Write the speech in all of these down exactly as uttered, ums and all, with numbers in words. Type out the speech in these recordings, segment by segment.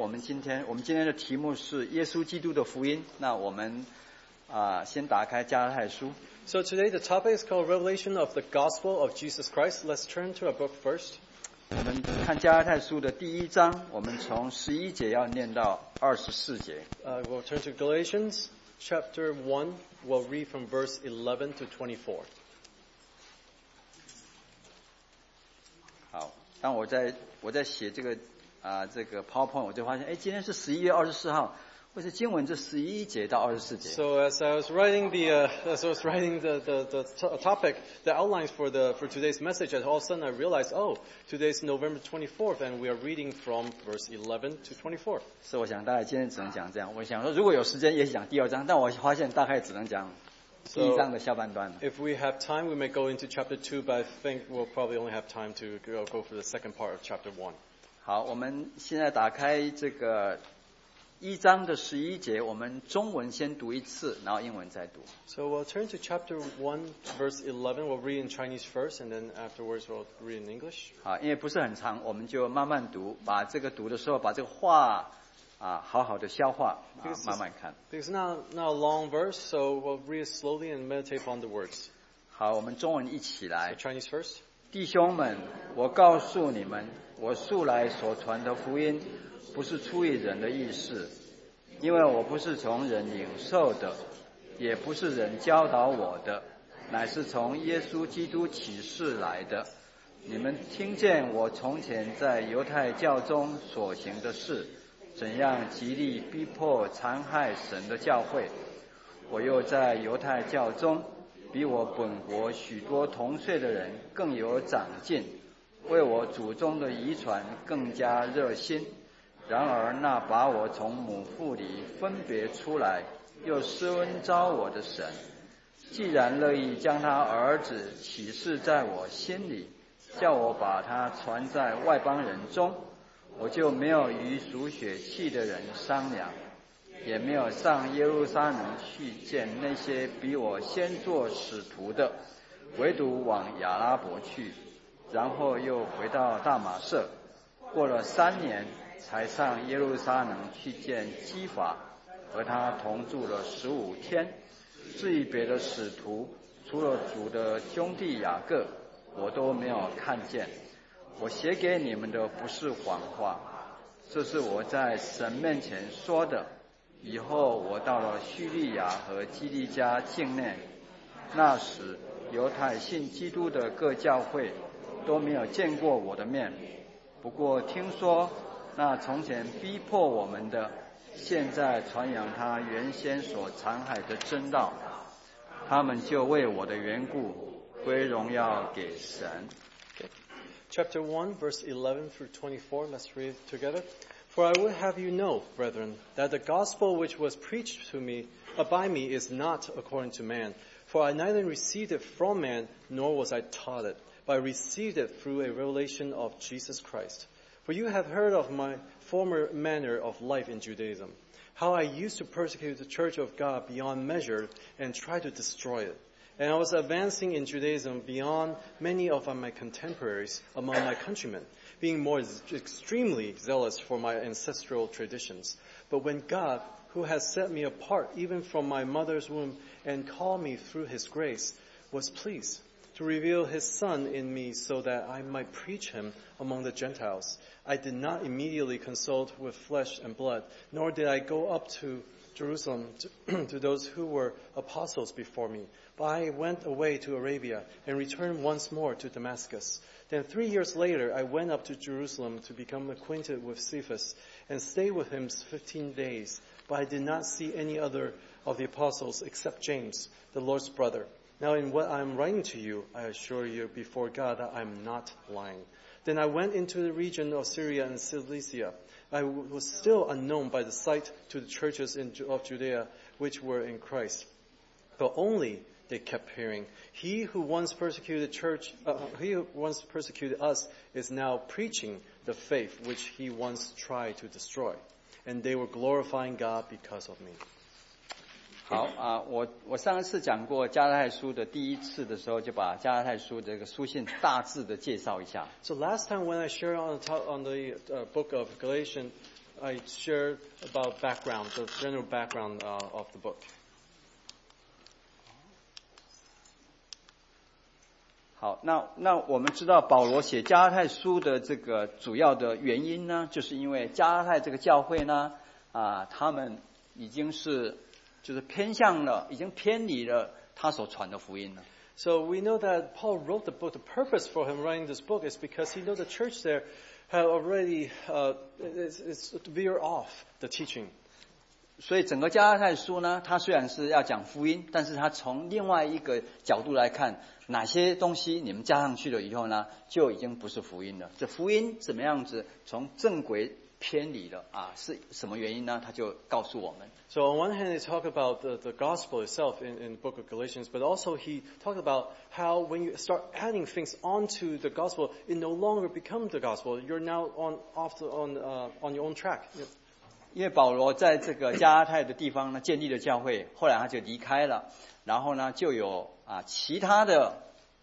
我们今天我们今天的题目是耶稣基督的福音。那我们啊、呃、先打开加拉太书。 So today the topic is called Revelation of the Gospel of Jesus Christ. Let's turn to our book first. 我们看加拉太书的第一章，我们从十一节要念到二十四节。 Uh, we'll turn to Galatians chapter one. We'll read from verse eleven to twenty-four. 好，当我在我在写这个啊、呃、这个 PowerPoint， 我就发现，哎，今天是十一月二十四号，或是经文这十一节到二十四节。 So as I was writing the uh, as I was writing the the, the t- topic, the outlines for the for today's message, and all of a sudden I realized, oh, today's November twenty-fourth, and we are reading from verse eleven to twenty-four. 所以我想大概今天只能讲这样。我想说，如果有时间，也许讲第二章，但我发现大概只能讲第一章的下半段。 If we have time, we may go into chapter two, but I think we'll probably only have time to go, go for the second part of chapter one. 好，我们现在打开这个一章的十一节，我们中文先读一次，然后英文再读。 So we'll turn to chapter one, verse eleven. We'll read in Chinese first, and then afterwards we'll read in English. 好，因为不是很长，我们就慢慢读，把这个读的时候，把这个话啊好好的消化，啊慢慢看。 Because not not a long verse, so we'll read it slowly and meditate on the words. 好，我们中文一起来。 So Chinese first. 弟兄们，我告诉你们，我素来所传的福音，不是出于人的意思，因为我不是从人领受的，也不是人教导我的，乃是从耶稣基督启示来的。你们听见我从前在犹太教中所行的事，怎样极力逼迫残害神的教会，我又在犹太教中比我本国许多同岁的人更有长进，为我祖宗的遗传更加热心。然而那把我从母腹里分别出来又施恩召我的神，既然乐意将他儿子启示在我心里，叫我把他传在外邦人中，我就没有与属血气的人商量，也没有上耶路撒冷去见那些比我先做使徒的，唯独往亚拉伯去，然后又回到大马色，过了三年才上耶路撒冷去见基法，和他同住了十五天。至于别的使徒，除了主的兄弟雅各，我都没有看见。我写给你们的不是谎话，这是我在神面前说的。以后我到了叙利亚和基利家境内，那时犹太信基督的各教会都没有见过我的面，不过听说那从前逼迫我们的，现在传扬他原先所残害的真道，他们就为我的缘故归荣耀给神。 Chapter one, verse eleven through twenty-four. Let's read it together. For I would have you know, brethren, that the gospel which was preached to me uh, by me is not according to man. For I neither received it from man, nor was I taught it, but I received it through a revelation of Jesus Christ. For you have heard of my former manner of life in Judaism, how I used to persecute the church of God beyond measure and try to destroy it. And I was advancing in Judaism beyond many of my contemporaries among my countrymen, being more extremely zealous for my ancestral traditions. But when God, who has set me apart even from my mother's womb and called me through his grace, was pleased to reveal his Son in me so that I might preach him among the Gentiles, I did not immediately consult with flesh and blood, nor did I go up to Jerusalem to, to those who were apostles before me. But I went away to Arabia and returned once more to Damascus. Then three years later, I went up to Jerusalem to become acquainted with Cephas and stayed with him fifteen days. But I did not see any other of the apostles except James, the Lord's brother. Now in what I am writing to you, I assure you before God that I am not lying. Then I went into the region of Syria and Cilicia. I was still unknown by the sight to the churches in, of Judea which were in Christ. But only they kept hearing, he who once persecuted church, uh, he who once persecuted us is now preaching the faith which he once tried to destroy. And they were glorifying God because of me. 好啊，我我上一次讲过加拉太书的第一次的时候，就把加拉太书这个书信大致的介绍一下。 So last time when I shared on the, top, on the uh, book of Galatians, I share about background, the general background uh, of the book. 好，那那我们知道保罗写加拉太书的这个主要的原因呢，就是因为加拉太这个教会呢，啊，他们已经是就是偏向了，已经偏离了他所传的福音了。 So we know that Paul wrote the book. The purpose for him writing this book is because he knows the church there have already uh, is, is veer off the teaching. 所以整个加拉太书呢，它虽然是要讲福音，但是它从另外一个角度来看，哪些东西你们加上去了以后呢，就已经不是福音了。这福音怎么样子从正轨偏离了啊？是什么原因呢？他就告诉我们。 So on one hand, he talked about the, the gospel itself in, in the book of Galatians, but also he talked about how when you start adding things onto the gospel, it no longer becomes the gospel. You're now on off the, on uh, on your own track. 因为保罗在这个加拉太的地方呢建立了教会，后来他就离开了，然后呢就有啊其他的。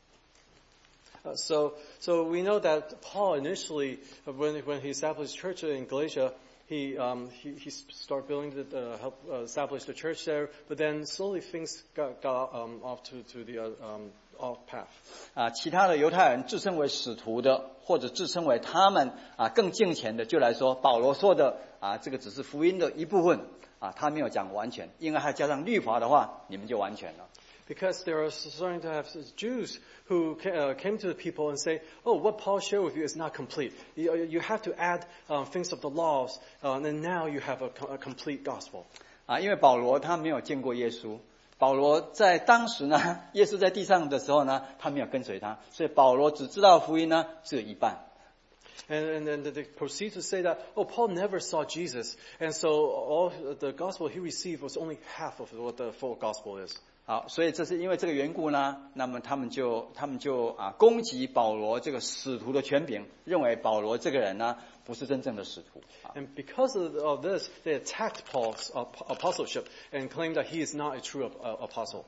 Uh, so so we know that Paul initially, uh, when when he established church in Galatia, he um he he started building the uh, help uh, establish the church there, but then slowly things got got um off to to the uh, um off path. 啊，其他的犹太人自称为使徒的，或者自称为他们啊更敬虔的，就来说保罗说的啊这个只是福音的一部分啊，他没有讲完全，因为他加上律法的话，你们就完全了。 Because there are starting to have Jews who uh, came to the people and say, "Oh, what Paul shared with you is not complete. You, you have to add um, things of the laws, uh, and then now you have a, a complete gospel." 啊，因为保罗他没有见过耶稣，保罗在当时呢，耶稣在地上的时候呢，他没有跟随他，所以保罗只知道福音呢只有一半。 And, and then they proceed to say that, oh, Paul never saw Jesus, and so all the gospel he received was only half of what the full gospel is. 好，所以这是因为这个缘故呢，那么他们就他们就啊攻击保罗这个使徒的权柄，认为保罗这个人呢不是真正的使徒。 And because of, of this, they attacked Paul's uh, apostleship and claimed that he is not a true uh, apostle.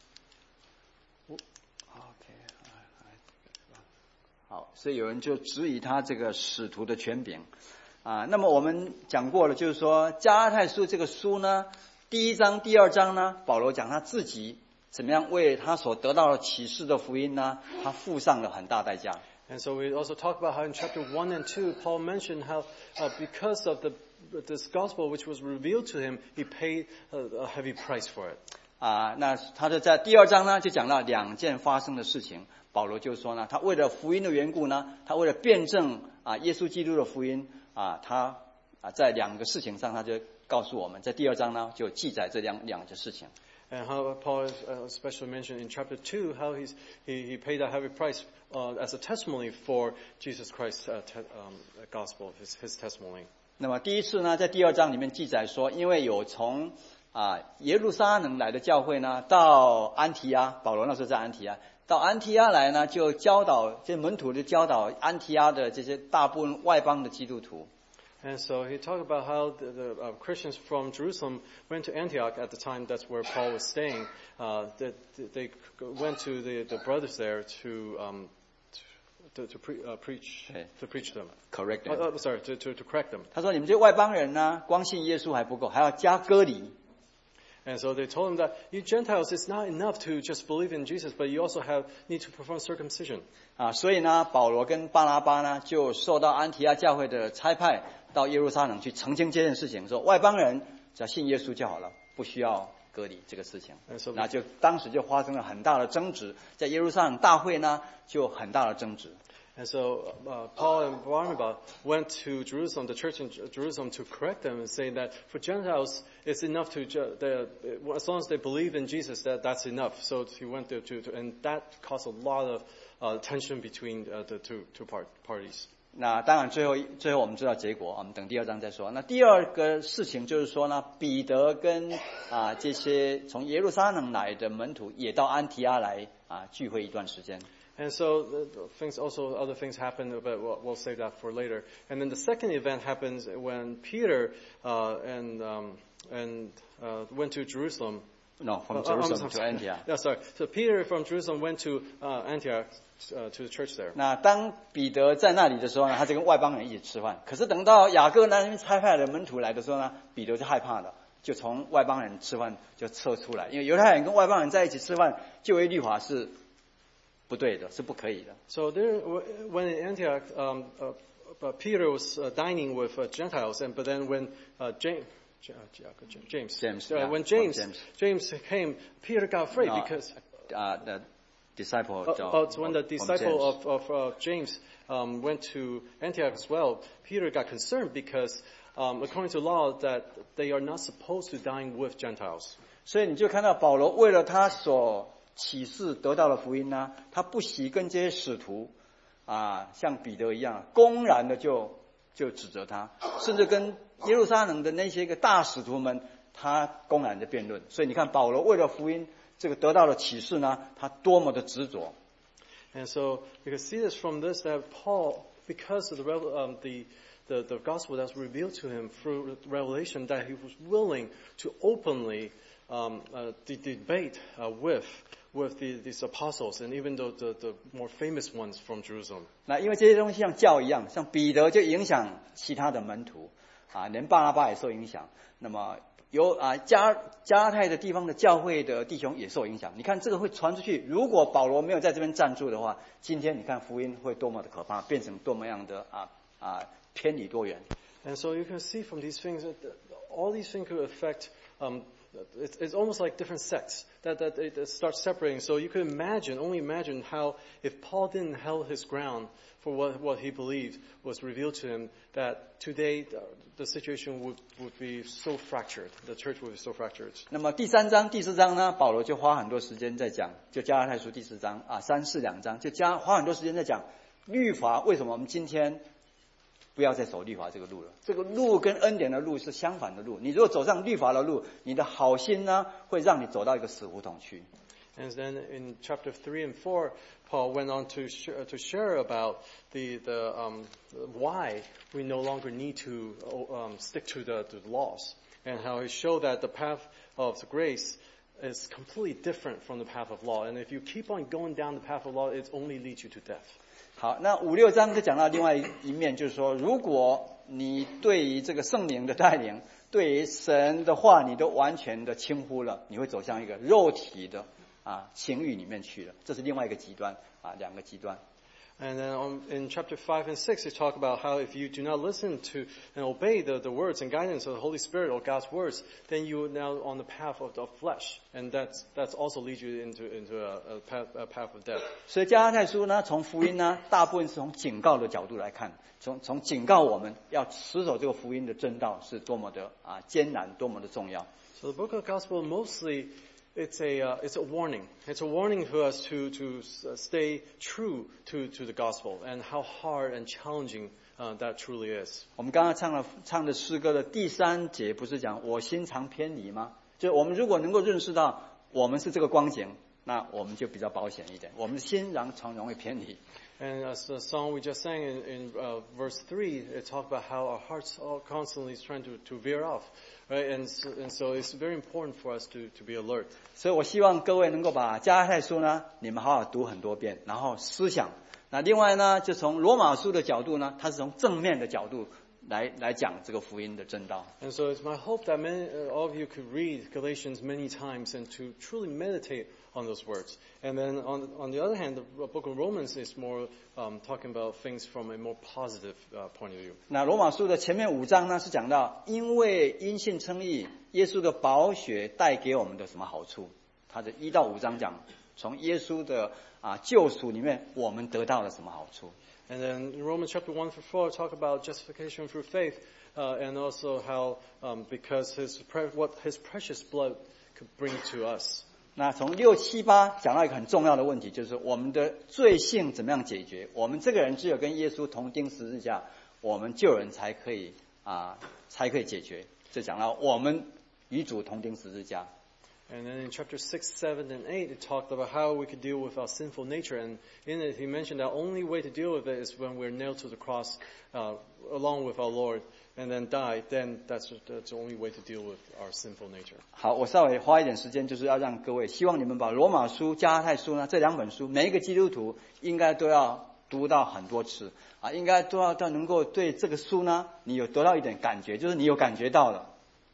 OK， 好，所以有人就质疑他这个使徒的权柄啊。那么我们讲过了，就是说加拉太书这个书呢。第一章、第二章呢，保罗讲他自己怎么样为他所得到的启示的福音呢，他付上了很大代价。 And so we also talk about how in chapter one and two, Paul mentioned how uh, because of the this gospel which was revealed to him, he paid a, a heavy price for it. 啊，那他就在第二章呢，就讲到两件发生的事情。保罗就说呢，他为了福音的缘故呢，他为了辩证啊耶稣基督的福音啊，他啊在两个事情上他就。告诉我们，在第二章呢，就记载这两两件事情。 And how Paul is especially mentioned in chapter two, how he's, he he paid a heavy price uh, as a testimony for Jesus Christ's uh, te, um, gospel, his his testimony. 那么第一次呢，在第二章里面记载说，因为有从啊耶路撒冷来的教会呢，到安提阿，保罗那时候在安提阿，到安提阿来呢，就教导这门徒就教导安提阿的这些大部分外邦的基督徒。 And so he talked about how the, the uh, Christians from Jerusalem went to Antioch at the time. That's where Paul was staying. Uh, that they went to the, the brothers there to um, to, to pre, uh, preach to preach them. Correct them. Uh, uh, sorry, to, to to correct them. 他说：“你们这些外邦人呢，光信耶稣还不够，还要加割礼。” And so they told him that you Gentiles, it's not enough to just believe in Jesus, but you also have need to perform circumcision. 啊，所以呢，保罗跟巴拿巴呢，就受到安提阿教会的差派，到耶路撒冷去澄清这件事情，说外邦人只要信耶稣就好了，不需要割礼这个事情。那就当时就发生了很大的争执，在耶路撒冷大会呢，就很大的争执。 And so uh, Paul and Barnabas went to Jerusalem, the church in Jerusalem, to correct them and say that for Gentiles, it's enough to, ju- they, as long as they believe in Jesus, that that's enough. So he went there to, to and that caused a lot of uh, tension between uh, the two, two part, parties. 那当然最后最后我们知道结果，我们等第二章再说。那第二个事情就是说呢，彼得跟啊这些从耶路撒冷来的门徒也到安提阿来啊聚会一段时间。 And so the things also other things happen, but we'll, we'll save that for later. And then the second event happens when Peter uh, and um, and uh, went to Jerusalem No, from Oh, oh, Jerusalem I'm to sorry. Antioch. Yeah, sorry. So Peter from Jerusalem went to uh, Antioch uh, to the church there. 那当彼得在那里的时候呢，他就跟外邦人一起吃饭。可是等到雅各那边差派的门徒来的时候呢，彼得就害怕了，就从外邦人吃饭就撤出来，因为犹太人跟外邦人在一起吃饭，旧约律法是不对的，是不可以的。 So there, when in Antioch, um, uh, uh, Peter was uh, dining with uh, Gentiles, and but then when uh, James. James. James, Uh, yeah, when James, James. James came, Peter got afraid No, because uh, the disciple uh, of, uh, when the of- disciple of James. of, of uh, James um, went to Antioch as well, Peter got concerned because um, according to law that they are not supposed to dine with Gentiles. 所以你就看到保罗为了他所启示得到的福音呢，他不惜跟这些使徒啊，像彼得一样，公然的就就指责他，甚至跟耶路撒冷的那些个大使徒们，他公然的辩论。所以你看保罗为了福音这个得到的启示呢，他多么的执着。 And so you can see this from this that Paul, because of the revel- um, the, the the gospel that's revealed to him through revelation, that he was willing to openly um, uh, de- debate uh, with with the, these apostles, and even though the, the more famous ones from Jerusalem. 那因为这些东西像教一样，像彼得就影响其他的门徒啊，连巴拿巴也受影响。那么有啊加加拉太的地方的教会的弟兄也受影响。你看这个会传出去，如果保罗没有在这边站住的话，今天你看福音会多么的可怕，变成多么样的啊啊偏离多远。 And so you can see from these things that all these things could affect. Um, it's, it's almost like different sects that that it, it starts separating. So you could imagine, only imagine how if Paul didn't held his ground for what what he believed was revealed to him, that today the, the situation would would be so fractured. The church would be so fractured. 那么第三章、第四章呢，保罗就花很多时间在讲，就加拉太书第四章啊，三四两章就加花很多时间在讲律法为什么我们今天不要再走律法这个路了。这个路跟恩典的路是相反的路。你如果走上律法的路，你的好心呢，会让你走到一个死胡同去。 And then in chapter three and four, Paul went on to sh- to share about the the um, why we no longer need to um, stick to the, to the laws, and how he showed that the path of grace is completely different from the path of law. And if you keep on going down the path of law, it only leads you to death. 好，那五六章就讲到另外一面，就是说，如果你对于这个圣灵的带领，对于神的话，你都完全的轻忽了，你会走向一个肉体的啊情欲里面去了，这是另外一个极端啊，两个极端。 And then on, in chapter five and six, they talk about how if you do not listen to and obey the, the words and guidance of the Holy Spirit or God's words, then you are now on the path of the flesh. And that's, that's also leads you into, into a, a, path, a path of death. 所以加拉太书呢，从福音呢，大部分是从警告的角度来看，从从警告我们要持守这个福音的正道是多么的啊艰难，多么的重要。 So the book of Gospel mostly it's a uh, it's a warning. It's a warning for us to to uh, stay true to to the gospel and how hard and challenging uh, that truly is. 我们刚刚唱了唱的诗歌的第三节，不是讲我心常偏离吗？就我们如果能够认识到我们是这个光景，那我们就比较保险一点。我们的心常常容易偏离。 And as the song we just sang in, in uh, verse three, it talked about how our hearts are constantly trying to, to veer off, right? And so, and so it's very important for us to, to be alert. 所以我希望各位能够把加拉太书呢，你们好好读很多遍，然后思想。那另外呢，就从罗马书的角度呢，它是从正面的角度来来讲这个福音的正道。 And so it's my hope that many, uh, all of you could read Galatians many times and to truly meditate on those words. And then on, on the other hand, the book of Romans is more um, talking about things from a more positive uh, point of view. 那罗马书的前面五章呢，是讲到因为因信称义，耶稣的宝血带给我们的什么好处？它的一到五章讲，从耶稣的啊救赎里面，我们得到了什么好处？ And then in Romans chapter one through four talk about justification through faith, uh, and also how um, because his pre- what his precious blood could bring to us. 那从六七八讲到一个很重要的问题，就是我们的罪性怎么样解决？我们这个人只有跟耶稣同钉十字架，我们救人才可以啊，才可以解决。就讲到我们与主同钉十字架。 And then in chapter six, seven, and eight, it talked about how we could deal with our sinful nature. And in it, he mentioned that only way to deal with it is when we're nailed to the cross uh, along with our Lord. and then die, then that's, that's the only way to deal with our sinful nature. 好，我稍微花一点时间，就是要让各位，希望你们把罗马书、加拉太书呢这两本书，每一个基督徒应该都要读到很多次啊，应该都要到能够对这个书呢，你有得到一点感觉，就是你有感觉到了。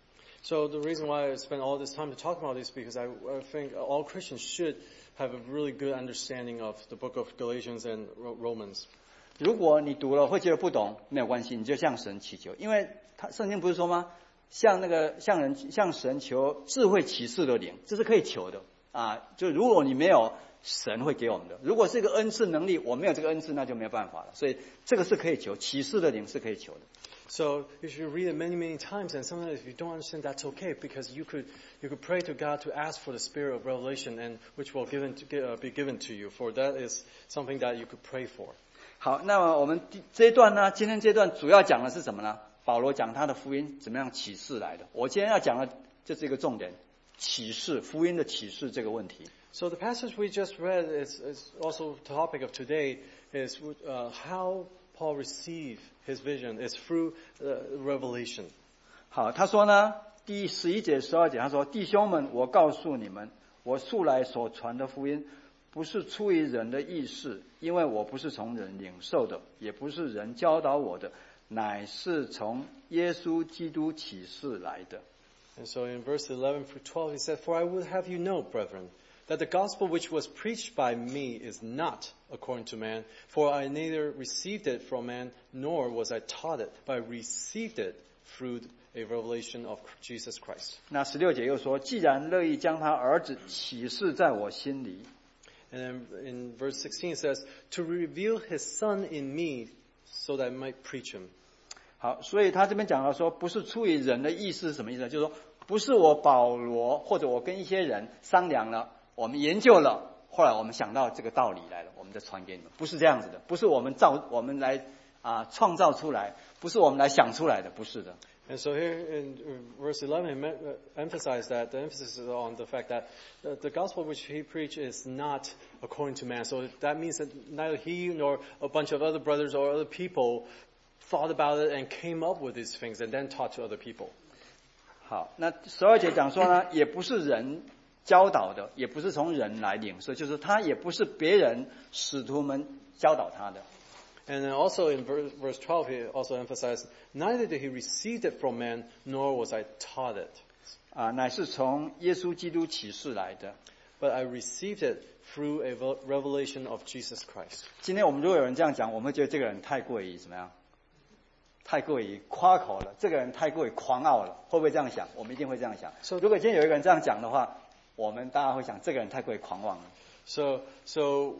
So the reason why I spend all this time to talk about this is because I, I think all Christians should have a really good understanding of the book of Galatians and Romans. 如果你读了会觉得不懂，没有关系，你就向神祈求，因为他圣经不是说吗？向那个向人向神求智慧启示的灵，这是可以求的啊。就如果你没有，神会给我们的。如果是一个恩赐能力，我没有这个恩赐，那就没有办法了。所以这个是可以求，启示的灵是可以求的。 So you should read it many, many times, and sometimes if you don't understand, that's okay, because you could you could pray to God to ask for the spirit of revelation, and which will given to, uh, be given to you. For that is something that you could pray for. 好，那么我们这一段呢，今天这段主要讲的是什么呢？保罗讲他的福音怎么样启示来的。我今天要讲的就是一个重点，启示福音的启示这个问题。 So the passage we just read is, is also the topic of today is uh, how Paul received his vision is through uh, revelation. 好，他说呢，第十一节、十二节，他说：“弟兄们，我告诉你们，我素来所传的福音，不是出于人的意识，因为我不是从人领受的，也不是人教导我的，乃是从耶稣基督启示来的。” And so in verse eleven through twelve, he said, "For I would have you know, brethren, that the gospel which was preached by me is not according to man, for I neither received it from man, nor was I taught it, but I received it through a revelation of Jesus Christ." 那十六节又说：“既然乐意将他儿子启示在我心里。” And then in verse sixteen it says, "To reveal his son in me, so that I might preach him." 好，所以他这边讲到说，不是出于人的意思是什么意思呢？就是说，不是我保罗或者我跟一些人商量了，我们研究了，后来我们想到这个道理来了，我们再传给你们，不是这样子的，不是我们造我们来啊创造出来，不是我们来想出来的，不是的。 And so here in verse eleven, he emphasized that the emphasis is on the fact that the gospel which he preached is not according to man. So that means that neither he nor a bunch of other brothers or other people thought about it and came up with these things and then taught to other people. 好，那十二节讲说呢，也不是人教导的，也不是从人来领受，就是他也不是别人使徒们教导他的。 And then also in verse, verse twelve, he also emphasized, neither did he receive it from man, nor was I taught it. 啊，乃是从耶稣基督启示来的。 But I received it through a revelation of Jesus Christ. 今天我们如果有人这样讲，我们会觉得这个人太过于怎么样？太过于夸口了，这个人太过于狂傲了，会不会这样想？我们一定会这样想。 So, 如果今天有一个人这样讲的话，我们大家会想，这个人太过于狂妄了。 So, so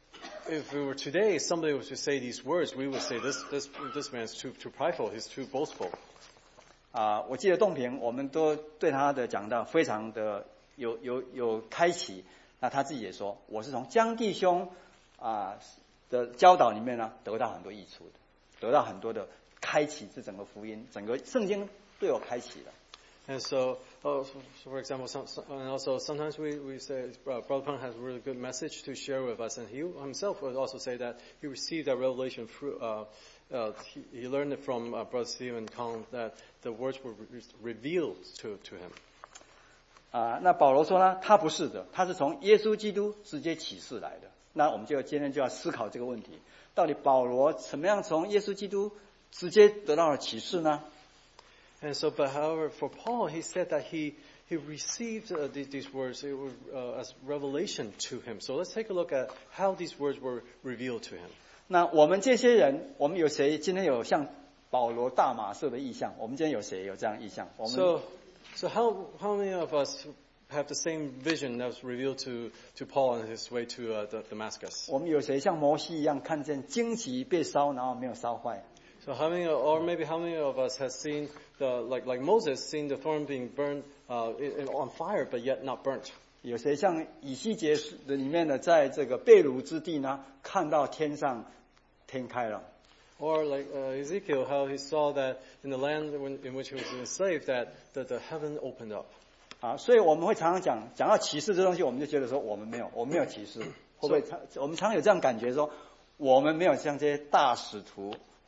if we were today, somebody was to say these words, we would say this this this man's too too prideful, he's too boastful. 啊，我记得栋平，我们都对他的讲道非常的有有有开启。那他自己也说，我是从江弟兄啊的教导里面呢，得到很多益处的，得到很多的开启，这整个福音，整个圣经对我开启了。 And so, oh, so for example, some, some, and also sometimes we, we say, uh, Brother Peng has a really good message to share with us, and he himself would also say that he received that revelation through, uh, uh, he, he learned it from uh, Brother Stephen Kong, that the words were re- revealed to, to him. 啊，那保罗说呢，他不是的，他是从耶稣基督直接启示来的。那我们就今天就要思考这个问题，到底保罗怎么样从耶稣基督直接得到了启示呢？ And so, but however, for Paul, he said that he he received uh, these, these words it was, uh, as revelation to him. So let's take a look at how these words were revealed to him. 那我们这些人，我们有谁今天有像保罗大马色的意象？我们今天有谁有这样意象？我们 So, so how how many of us have the same vision that was revealed to to Paul on his way to uh, the, Damascus? 我们有谁像摩西一样看见荆棘被烧，然后没有烧坏？ So how many, or maybe how many of us has seen the like like Moses seen the thorn being burned uh, in, on fire, but yet not burnt? 有谁像以西结的里面的，在这个被掳之地呢，看到天上天开了？ Or like uh, Ezekiel, how he saw that in the land when, in which he was enslaved, that the, the heaven opened up. 啊，所以我们会常常讲讲到启示这东西，我们就觉得说我们没有，我们没有启示，会不会常我们常有这样感觉说，我们没有像这些大使徒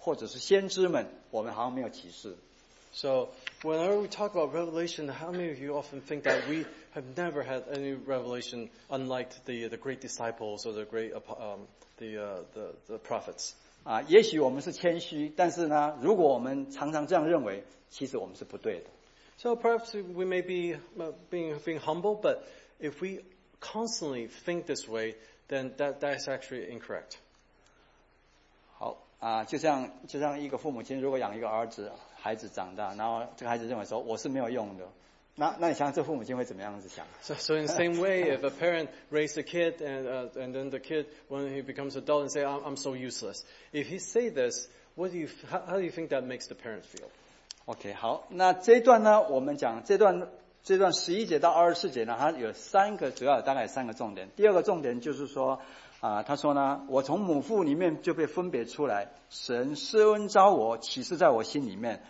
或者是先知们，我们好像没有启示。 So whenever we talk about revelation, how many of you often think that we have never had any revelation, unlike the the great disciples or the great um, the uh, the the prophets? 啊，也许我们是谦虚，但是呢，如果我们常常这样认为，其实我们是不对的。 So perhaps we may be being being humble, but if we constantly think this way, then that that is actually incorrect. 好啊，就像就像一个父母亲，如果养一个儿子，孩子长大，然后这个孩子认为说我是没有用的，那那你想想这父母亲会怎么样子想 ？So so in the same way, if a parent raised a kid and uh, and then the kid when he becomes adult and say I'm I'm so useless, if he say this, what do you how, how do you think that makes the parent feel? OK， 好，那这一段呢，我们讲这段这段十一节到二十四节呢，它有三个主要大概有三个重点。第二个重点就是说，啊、呃，他说呢，我从母腹里面就被分别出来，神施恩召我，启示在我心里面。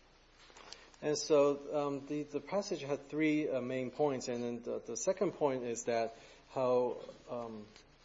And so um, the the passage had three uh, main points, and then the, the second point is that how. Um,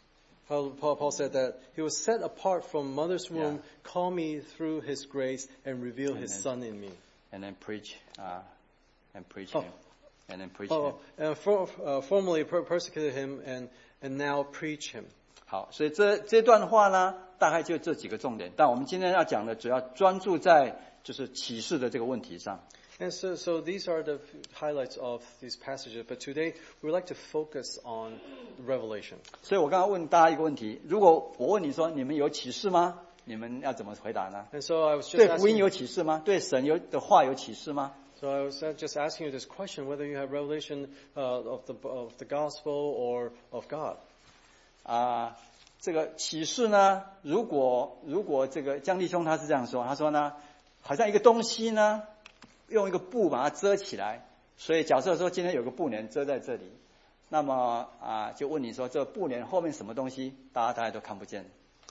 How Paul, Paul said that he was set apart from mother's womb, yeah. call me through his grace, and reveal and his then, son in me. And then preach, uh, and preach oh. him. And then preach oh, him. And for, uh, formerly per- persecuted him, and, and now preach him. 好，所以这这段话呢，大概就这几个重点。但我们今天要讲的，主要专注在就是启示的这个问题上。 And so, so these are the highlights of these passages. But today, we would like to focus on revelation. 所以我刚刚问大家一个问题：如果我问你说你们有启示吗？你们要怎么回答呢？ And so I was just 对福音 asking, 有启示吗？对神有的话有启示吗？ So I was just asking you this question: whether you have revelation uh, of the of the gospel or of God. 啊、这个启示呢，如果如果这个江弟兄他是这样说，他说呢，好像一个东西呢。用一个布把它遮起来，所以假设说今天有个布帘遮在这里，那么啊，就问你说这布帘后面什么东西，大家大家都看不见。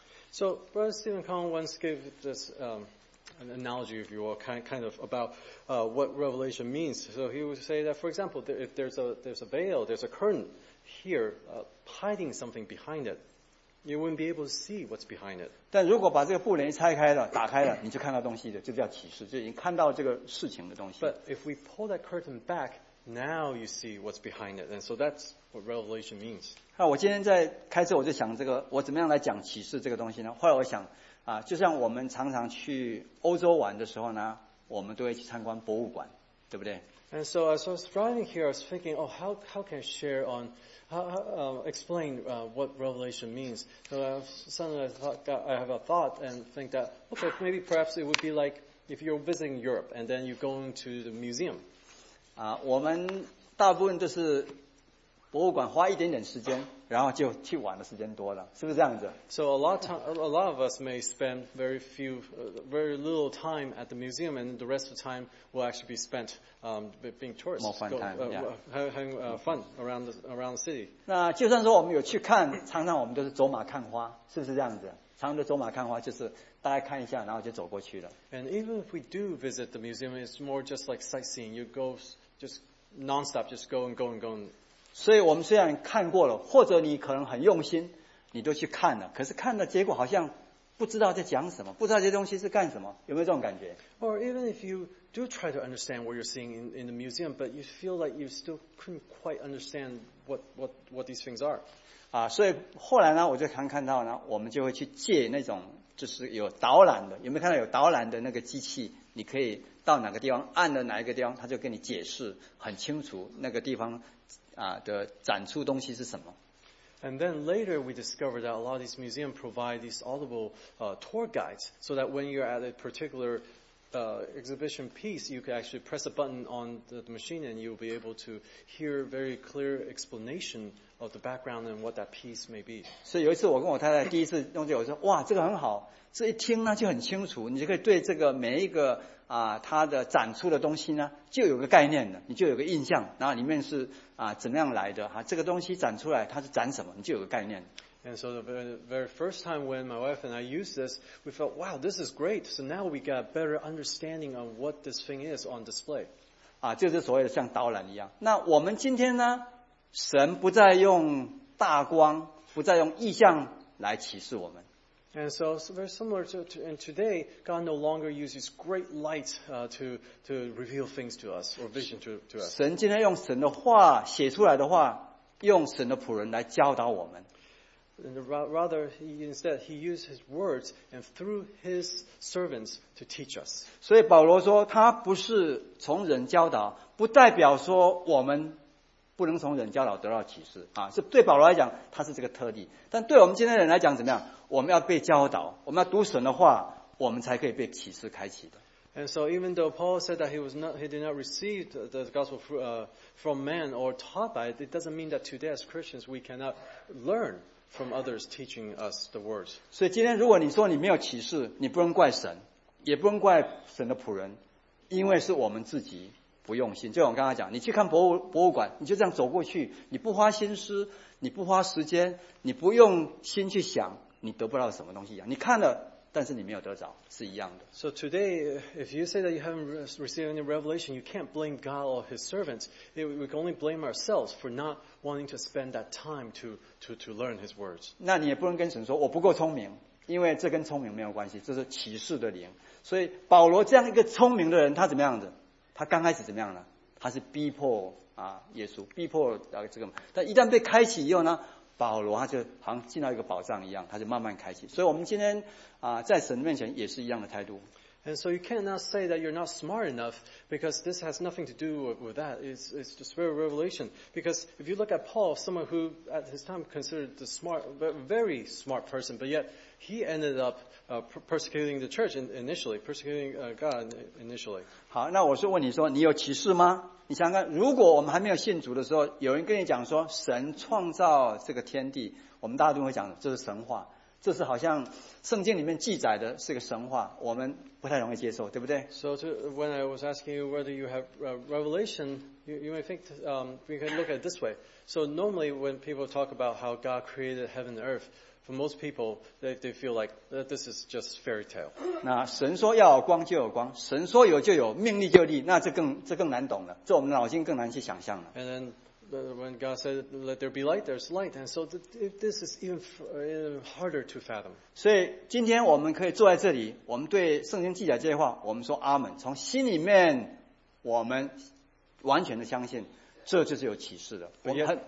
So Brother Stephen Kong once gave this um, an analogy, if you will, kind kind of about uh, what revelation means. So he would say that, for example, if there's a there's a veil, there's a curtain here uh, hiding something behind it. You wouldn't be able to see what's behind it. 但如果把这个布帘拆开了、打开了，你就看到东西的，这叫启示，就已经看到这个事情的东西。 But if we pull that curtain back, now you see what's behind it, and so that's what revelation means. 那我今天在开车，我就想这个，我怎么样来讲启示这个东西呢？后来我想啊，就像我们常常去欧洲玩的时候呢，我们都会去参观博物馆，对不对？ And so as I was driving here, I was thinking, oh, how how can I share on How, how, uh, explain uh, what revelation means. So I suddenly I, thought, got, I have a thought and think that, okay, maybe perhaps it would be like if you're visiting Europe and then you go into the museum. 啊，我们大部分都是博物馆花一点点时间，然后就去玩的时间多了，是不是这样子？ So a lot of time, a lot of us may spend very few, uh, very little time at the museum, and the rest of the time will actually be spent um, being tourists, More fun go, time, uh, yeah. having uh, fun around the around the city. 那就算说我们有去看，常常我们都是走马看花，是不是这样子？常常都走马看花，就是大家看一下，然后就走过去了。 And even if we do visit the museum, it's more just like sightseeing. You go just nonstop, just go and go and go. And, 所以我们虽然看过了，或者你可能很用心，你都去看了，可是看的结果好像不知道在讲什么，不知道这些东西是干什么，有没有这种感觉？ Or even if you do try to understand what you're seeing in, in the museum, but you feel like you still couldn't quite understand what, what, what these things are. 啊，所以后来呢，我就常看到呢，我们就会去借那种就是有导览的，有没有看到有导览的那个机器？你可以到哪个地方，按了哪一个地方，它就跟你解释很清楚那个地方啊的展出东西是什么。 And then later we discovered that a lot of these museums provide these audible uh, tour guides, so that when you're at a particular uh, exhibition piece, you can actually press a button on the, the machine and you'll be able to hear very clear explanation of the background and what that piece may be. 所以有一次我跟我太太第一次弄这个，我说哇，这个很好，这一听呢就很清楚，你就可以对这个每一个啊它的展出的东西呢就有个概念的，你就有个印象，然后里面是啊怎么样来的啊，这个东西展出来它是展什么，你就有个概念。 And so the very, very first time when my wife and I used this, we felt, wow, this is great. So now we got a better understanding of what this thing is on display. 啊，就是所谓的像导览一样。那我们今天呢，神不再用大光，不再用意象来启示我们。 And so it's very similar to, to and today, God no longer uses great light uh, to to reveal things to us or vision to to us. 神今天用神的话写出来的话，用神的仆人来教导我们。 And rather, he, instead, he used his words and through his servants to teach us. 所以保罗说，他不是从人教导，不代表说我们不能从人教导得到启示啊。是对保罗来讲，他是这个特例。但对我们今天的人来讲，怎么样？我们要被教导，我们要读神的话，我们才可以被启示开启的。 And so, even though Paul said that he was not, he did not receive the, the gospel uh, from man or taught by it, it doesn't mean that today as Christians we cannot learn from others teaching us the words. 所以今天如果你说你没有启示，你不能怪神，也不能怪神的仆人，因为是我们自己不用心。就像我刚才讲，你去看博物博物馆，你就这样走过去，你不花心思，你不花时间，你不用心去想，你得不到什么东西一样。你看了，但是你没有得着，是一样的。 So today, if you say that you haven't received any revelation, you can't blame God or His servants. We can only blame ourselves for not wanting to spend that time to to to learn His words. 那你也不能跟神说我不够聪明，因为这跟聪明没有关系，这是启示的灵。所以保罗这样一个聪明的人，他怎么样的？他刚开始怎么样呢？他是逼迫啊耶稣，逼迫啊这个，但一旦被开启以后呢？保罗他就好像进到一个宝藏一样，他就慢慢开启。所以我们今天啊，在神面前也是一样的态度。 And so you cannot say that you're not smart enough because this has nothing to do with, with that. It's, it's the spirit of revelation. Because if you look at Paul, someone who at his time considered the smart, very smart person, but yet he ended up uh, persecuting the church initially, persecuting uh, God initially. 好，那我是问你说，你有启示吗？你想想看，如果我们还没有信主的时候，有人跟你讲说神创造这个天地，我们大家都会讲这是神话，这是好像圣经里面记载的是个神话，我们不太容易接受，对不对？ So to, when I was asking you whether you have uh, revelation, you, you may think um, we can look at it this way. So normally when people talk about how God created heaven and earth, for most people, they, they feel like that this is just fairy tale. 那神说要有光就有光，神说有就有，命立就立，那这更这更难懂了，这我们脑筋更难去想象了。 And then uh, when God said, "Let there be light," there's light, and so th- this is even, f- even harder to fathom. 所以今天我们可以坐在这里，我们对圣经记载这些话，我们说阿门，从心里面我们完全的相信，这就是有启示的。我们很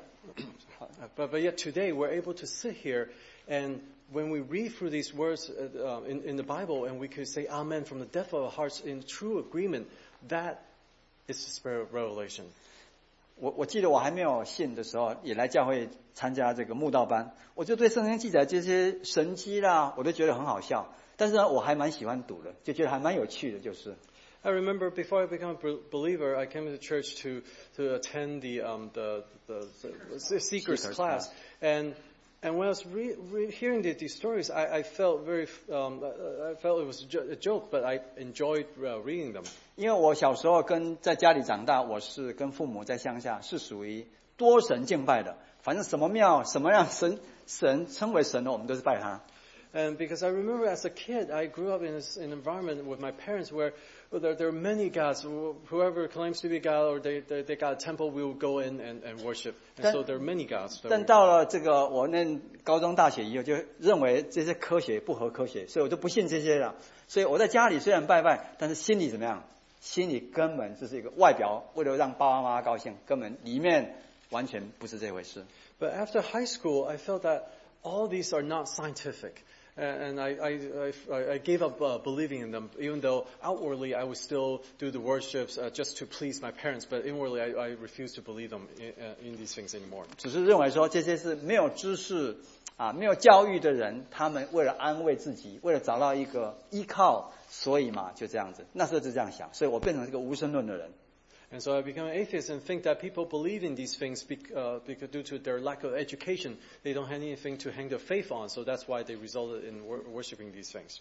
But, but yet today we're able to sit here and when we read through these words uh, uh, in, in the Bible and we could say amen from the depth of our hearts in true agreement, that is the spirit of revelation. 我我记得我还没有信的时候，也来教会参加这个慕道班，我就对圣经记载这些神迹啦，我都觉得很好笑。但是呢，我还蛮喜欢读的，就觉得还蛮有趣的，就是。 I remember before I became a believer, I came to church to to attend the um the the, the seekers class, and and when I was re, re, hearing the, these stories, I, I felt very um I felt it was a joke, but I enjoyed uh, reading them. 因为我小时候跟在家里长大，我是跟父母在乡下，是属于多神敬拜的。反正什么庙、什么样神神称为神的，我们都是拜他。 And because I remember as a kid, I grew up in this, an environment with my parents where well, there, there are many gods. Whoever claims to be God or they, they, they got a temple, we will go in and, and worship. And so there are many gods. 但到了这个我念高中大学以后，就认为这些科学不合科学，所以我就不信这些了。所以我在家里虽然拜拜，但是心里怎么样？心里根本就是一个外表，为了让爸爸妈妈高兴，根本里面完全不是这回事。 But after high school, I felt that all these are not scientific. And I, I, I, I gave up uh, believing in them, even though outwardly I would still do the worships uh, just to please my parents. But inwardly, I, I refused to believe them in, uh, in these things anymore. 只是认为说这些是没有知识啊、没有教育的人，他们为了安慰自己，为了找到一个依靠，所以嘛就这样子。那时候就这样想，所以我变成一个无神论的人。 And so I became an atheist and think that people believe in these things because, uh, because due to their lack of education, they don't have anything to hang their faith on. So that's why they resulted in wor- worshiping these things.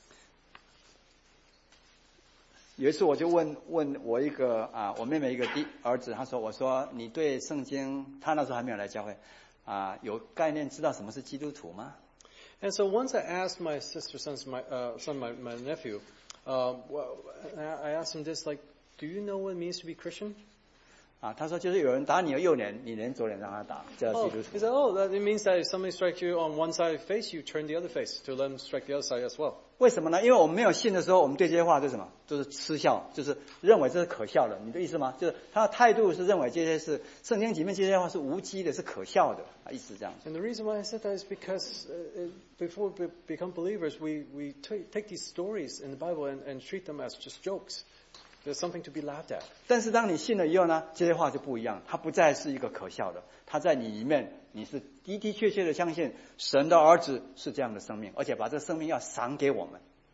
有一次我就问问我一个啊，我妹妹一个弟儿子，他说：“我说你对圣经，他那时候还没有来教会啊，有概念知道什么是基督徒吗？” And so once I asked my sister, son's my uh, son, my, my nephew, uh, well, I asked him this like. Do you know what it means to be Christian? 啊，他说就是有人打你的右脸，你连左脸让他打，叫基 Oh, 督 he 徒。 said, oh, that it means that if somebody strikes you on one side of the face, you turn the other face to let them strike the other side as well. 为什么呢？因为我们没有信的时候，我们对这些话就是什么？就是嗤笑，就是认为这是可笑的。你的意思吗？就是他的态度是认为这些是圣经里面这些话是无稽的，是可笑的啊，意思这样。 And the reason why I said that is because uh, uh, before we become believers, we, we t- take these stories in the Bible and, and treat them as just jokes. There's something to be laughed at. 但是当你信了以后呢，这些话就不一样，它不再是一个可笑的，它在你里面，你是的的确确的相信神的儿子是这样的生命，而且把这个生命要赏给我们。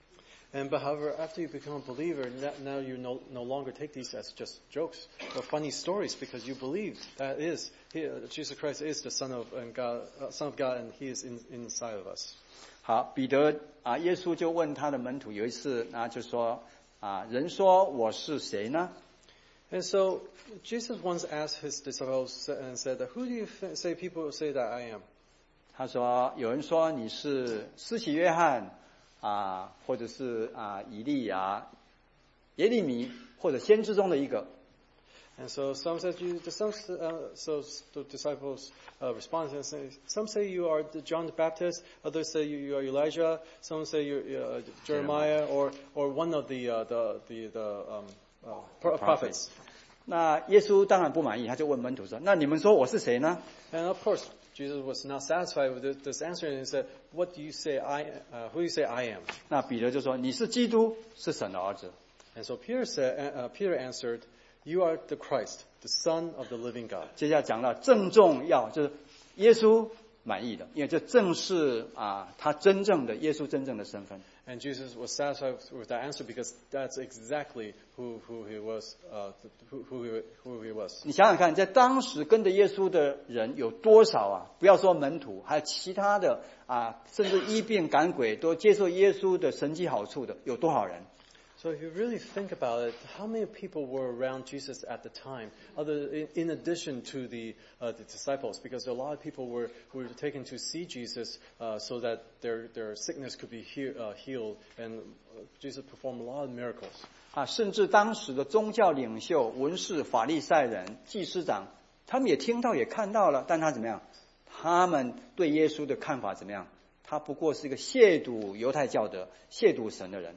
And but however, after you become a believer, now, now you no, no longer take these as just jokes or funny stories because you believe that is he, uh, Jesus Christ is the Son of and God, uh, Son of God, and He is in, inside of us. 好，彼得啊，耶稣就问他的门徒，有一次啊，就说啊，人说我是谁呢？ And so Jesus once asked his disciples and said, "Who do you th- say people say that I am?" 他说，有人说你是施洗约翰啊，或者是啊以利亚、耶利米，或者先知中的一个。 And so some said you, some, uh, so the disciples uh, responded and say, some say you are the John the Baptist, others say you, you are Elijah, some say you're uh, Jeremiah, or or one of the uh, the the, the um, uh, pro- prophets. 那耶稣当然不满意，他就问门徒说：“那你们说我是谁呢？” And of course, Jesus was not satisfied with this, this answer, and he said, "What do you say I? Uh, who do you say I am?" 那彼得就说：“你是基督，是神的儿子。” And so Peter said, uh, Peter answered, "You are the Christ, the Son of the living God." 接下来讲到正重要，就是耶稣满意的，因为这正是啊他真正的耶稣真正的身份。 And Jesus was satisfied with that answer because that's exactly who, who he was, uh, who, who, he, who he was. 你想想看，在当时跟着耶稣的人有多少啊？不要说门徒，还有其他的啊，甚至医病赶鬼都接受耶稣的神迹好处的，有多少人？ So if you really think about it, how many people were around Jesus at the time, other in, in addition to the, uh, the disciples? Because a lot of people were, were taken to see Jesus uh, so that their, their sickness could be he, uh, healed, and Jesus performed a lot of miracles. 啊，甚至当时的宗教领袖、文士、法利赛人、祭司长，他们也听到也看到了，但他怎么样？他们对耶稣的看法怎么样？他不过是一个亵渎犹太教的、亵渎神的人。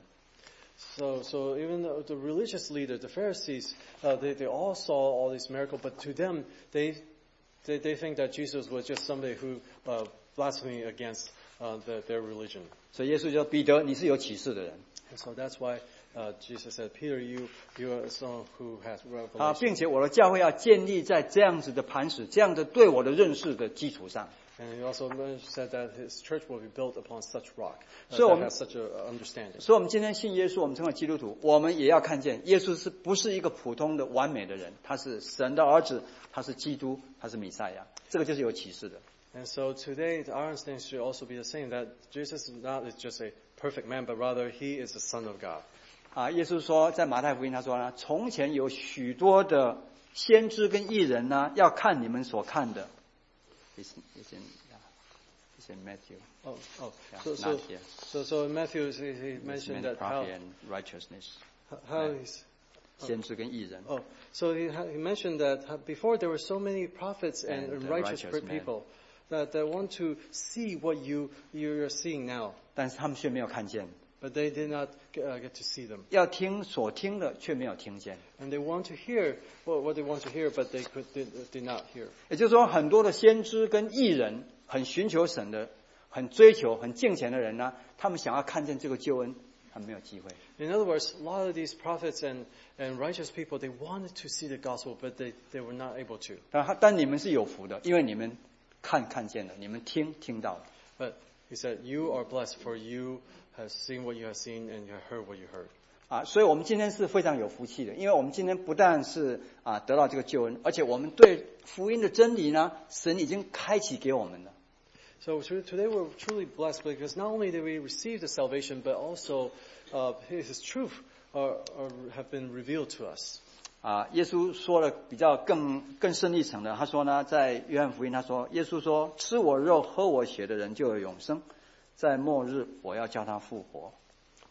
So, so even the, the religious leaders, the Pharisees, uh, they, they all saw all these miracles, but to them, they, they, they think that Jesus was just somebody who uh, blasphemed against uh, the, their religion. 所以耶稣就说：“彼得，你是有启示的人。” And so that's why uh, Jesus said, "Peter, you, you are someone who has 啊， revelation." 并且我的教会要建立在这样子的磐石、这样的对我的认识的基础上。 And he also said that his church will be built upon such rock, uh, So, that has such a understanding. 所以，我们今天信耶稣，我们成为基督徒，我们也要看见耶稣是不是一个普通的完美的人？他是神的儿子，他是基督，他是弥赛亚。这个就是有启示的。 And so today, our understanding should also be the same, that Jesus is not just a perfect man, but rather he is the Son of God. 啊，耶稣说，在马太福音他说呢，从前有许多的先知跟义人呢，要看你们所看的。It's, it's in, yeah, it's in Matthew. Oh, oh. Yeah, So, not so, here. so, so in Matthew, he, he It's mentioned meant that how, prophet and righteousness. how he's, 先知跟义人。 oh, so he, he mentioned that how before there were so many prophets and, And, uh, righteous, righteous people that, that want to see what you, you're seeing now, 但是他们却没有看见， but they did not get, uh, get to see them. 要听所听的却没有听见。 And they want to hear what, what they want to hear, but they could, did, did not hear. 也就是说，很多的先知跟义人，很寻求神的、很追求、很敬虔的人呢，他们想要看见这个救恩，他们没有机会。 In other words, a lot of these prophets and, and righteous people, they wanted to see the gospel, but they, they were not able to. 但但你们是有福的，因为你们看看见了，你们听听到了。 But he said, "You are blessed, for you have seen what you have seen, and you have heard what you heard." 啊，所以我们今天是非常有福气的，因为我们今天不但是啊得到这个救恩，而且我们对福音的真理呢，神已经开启给我们了。 So today we're truly blessed because not only did we receive the salvation, but also uh, His truth are, are, have been revealed to us. 啊，耶稣说了比较更更深一层的，他说呢，在约翰福音他说，耶稣说，吃我肉喝我血的人就有永生，在末日我要叫他复活。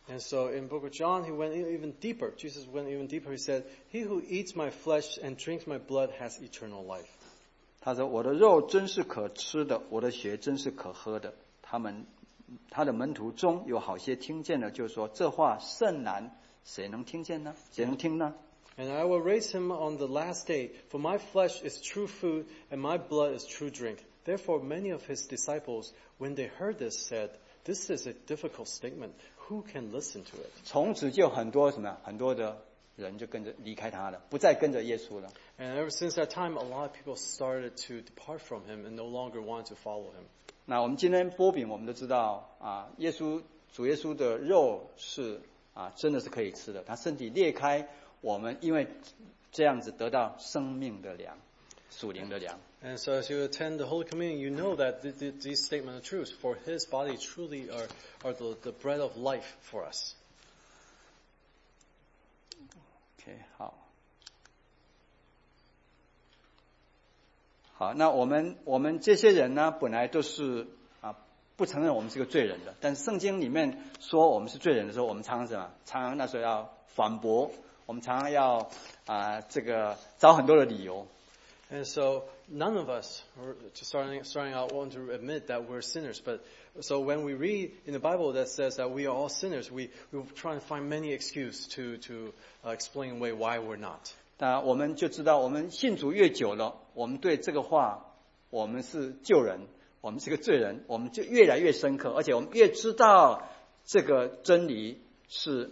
And so in book of John, he went even deeper. Jesus went even deeper. He said, "He who eats my flesh and drinks my blood has eternal life." 他说：“我的肉真是可吃的，我的血真是可喝的。”他们他的门徒中有好些听见了，就说：“这话甚难，谁能听见呢？谁能听呢？” And I will raise him on the last day, for my flesh is true food, and my blood is true drink. Therefore many of his disciples, when they heard this, said, "This is a difficult statement. Who can listen to it?" 从此就很多什么很多的人就跟着离开他了，不再跟着耶稣了。 And ever since that time, a lot of people started to depart from him and no longer want to follow him. 那我们今天剥饼，我们都知道啊，耶稣主耶稣的肉是啊，真的是可以吃的。他身体裂开，我们因为这样子得到生命的粮，属灵的粮。 And so as you attend the Holy Communion, you know that th- th- these statements are true. For his body truly are, are the, the bread of life for us. OK， 好。好，那我们我们这些人呢，本来都是啊不承认我们是个罪人的，但是圣经里面说我们是罪人的时候，我们常常什么？常常那时候要反驳，我们常常要啊这个找很多的理由。 And so none of us, just starting, starting out, want to admit that we're sinners. But so when we read in the Bible that says that we are all sinners, we, we try and find many excuses to, to uh, explain away why we're not. 那我们就知道，我们信主越久了，我们对这个话，我们是旧人，我们是个罪人，我们就越来越深刻，而且我们越知道这个真理是，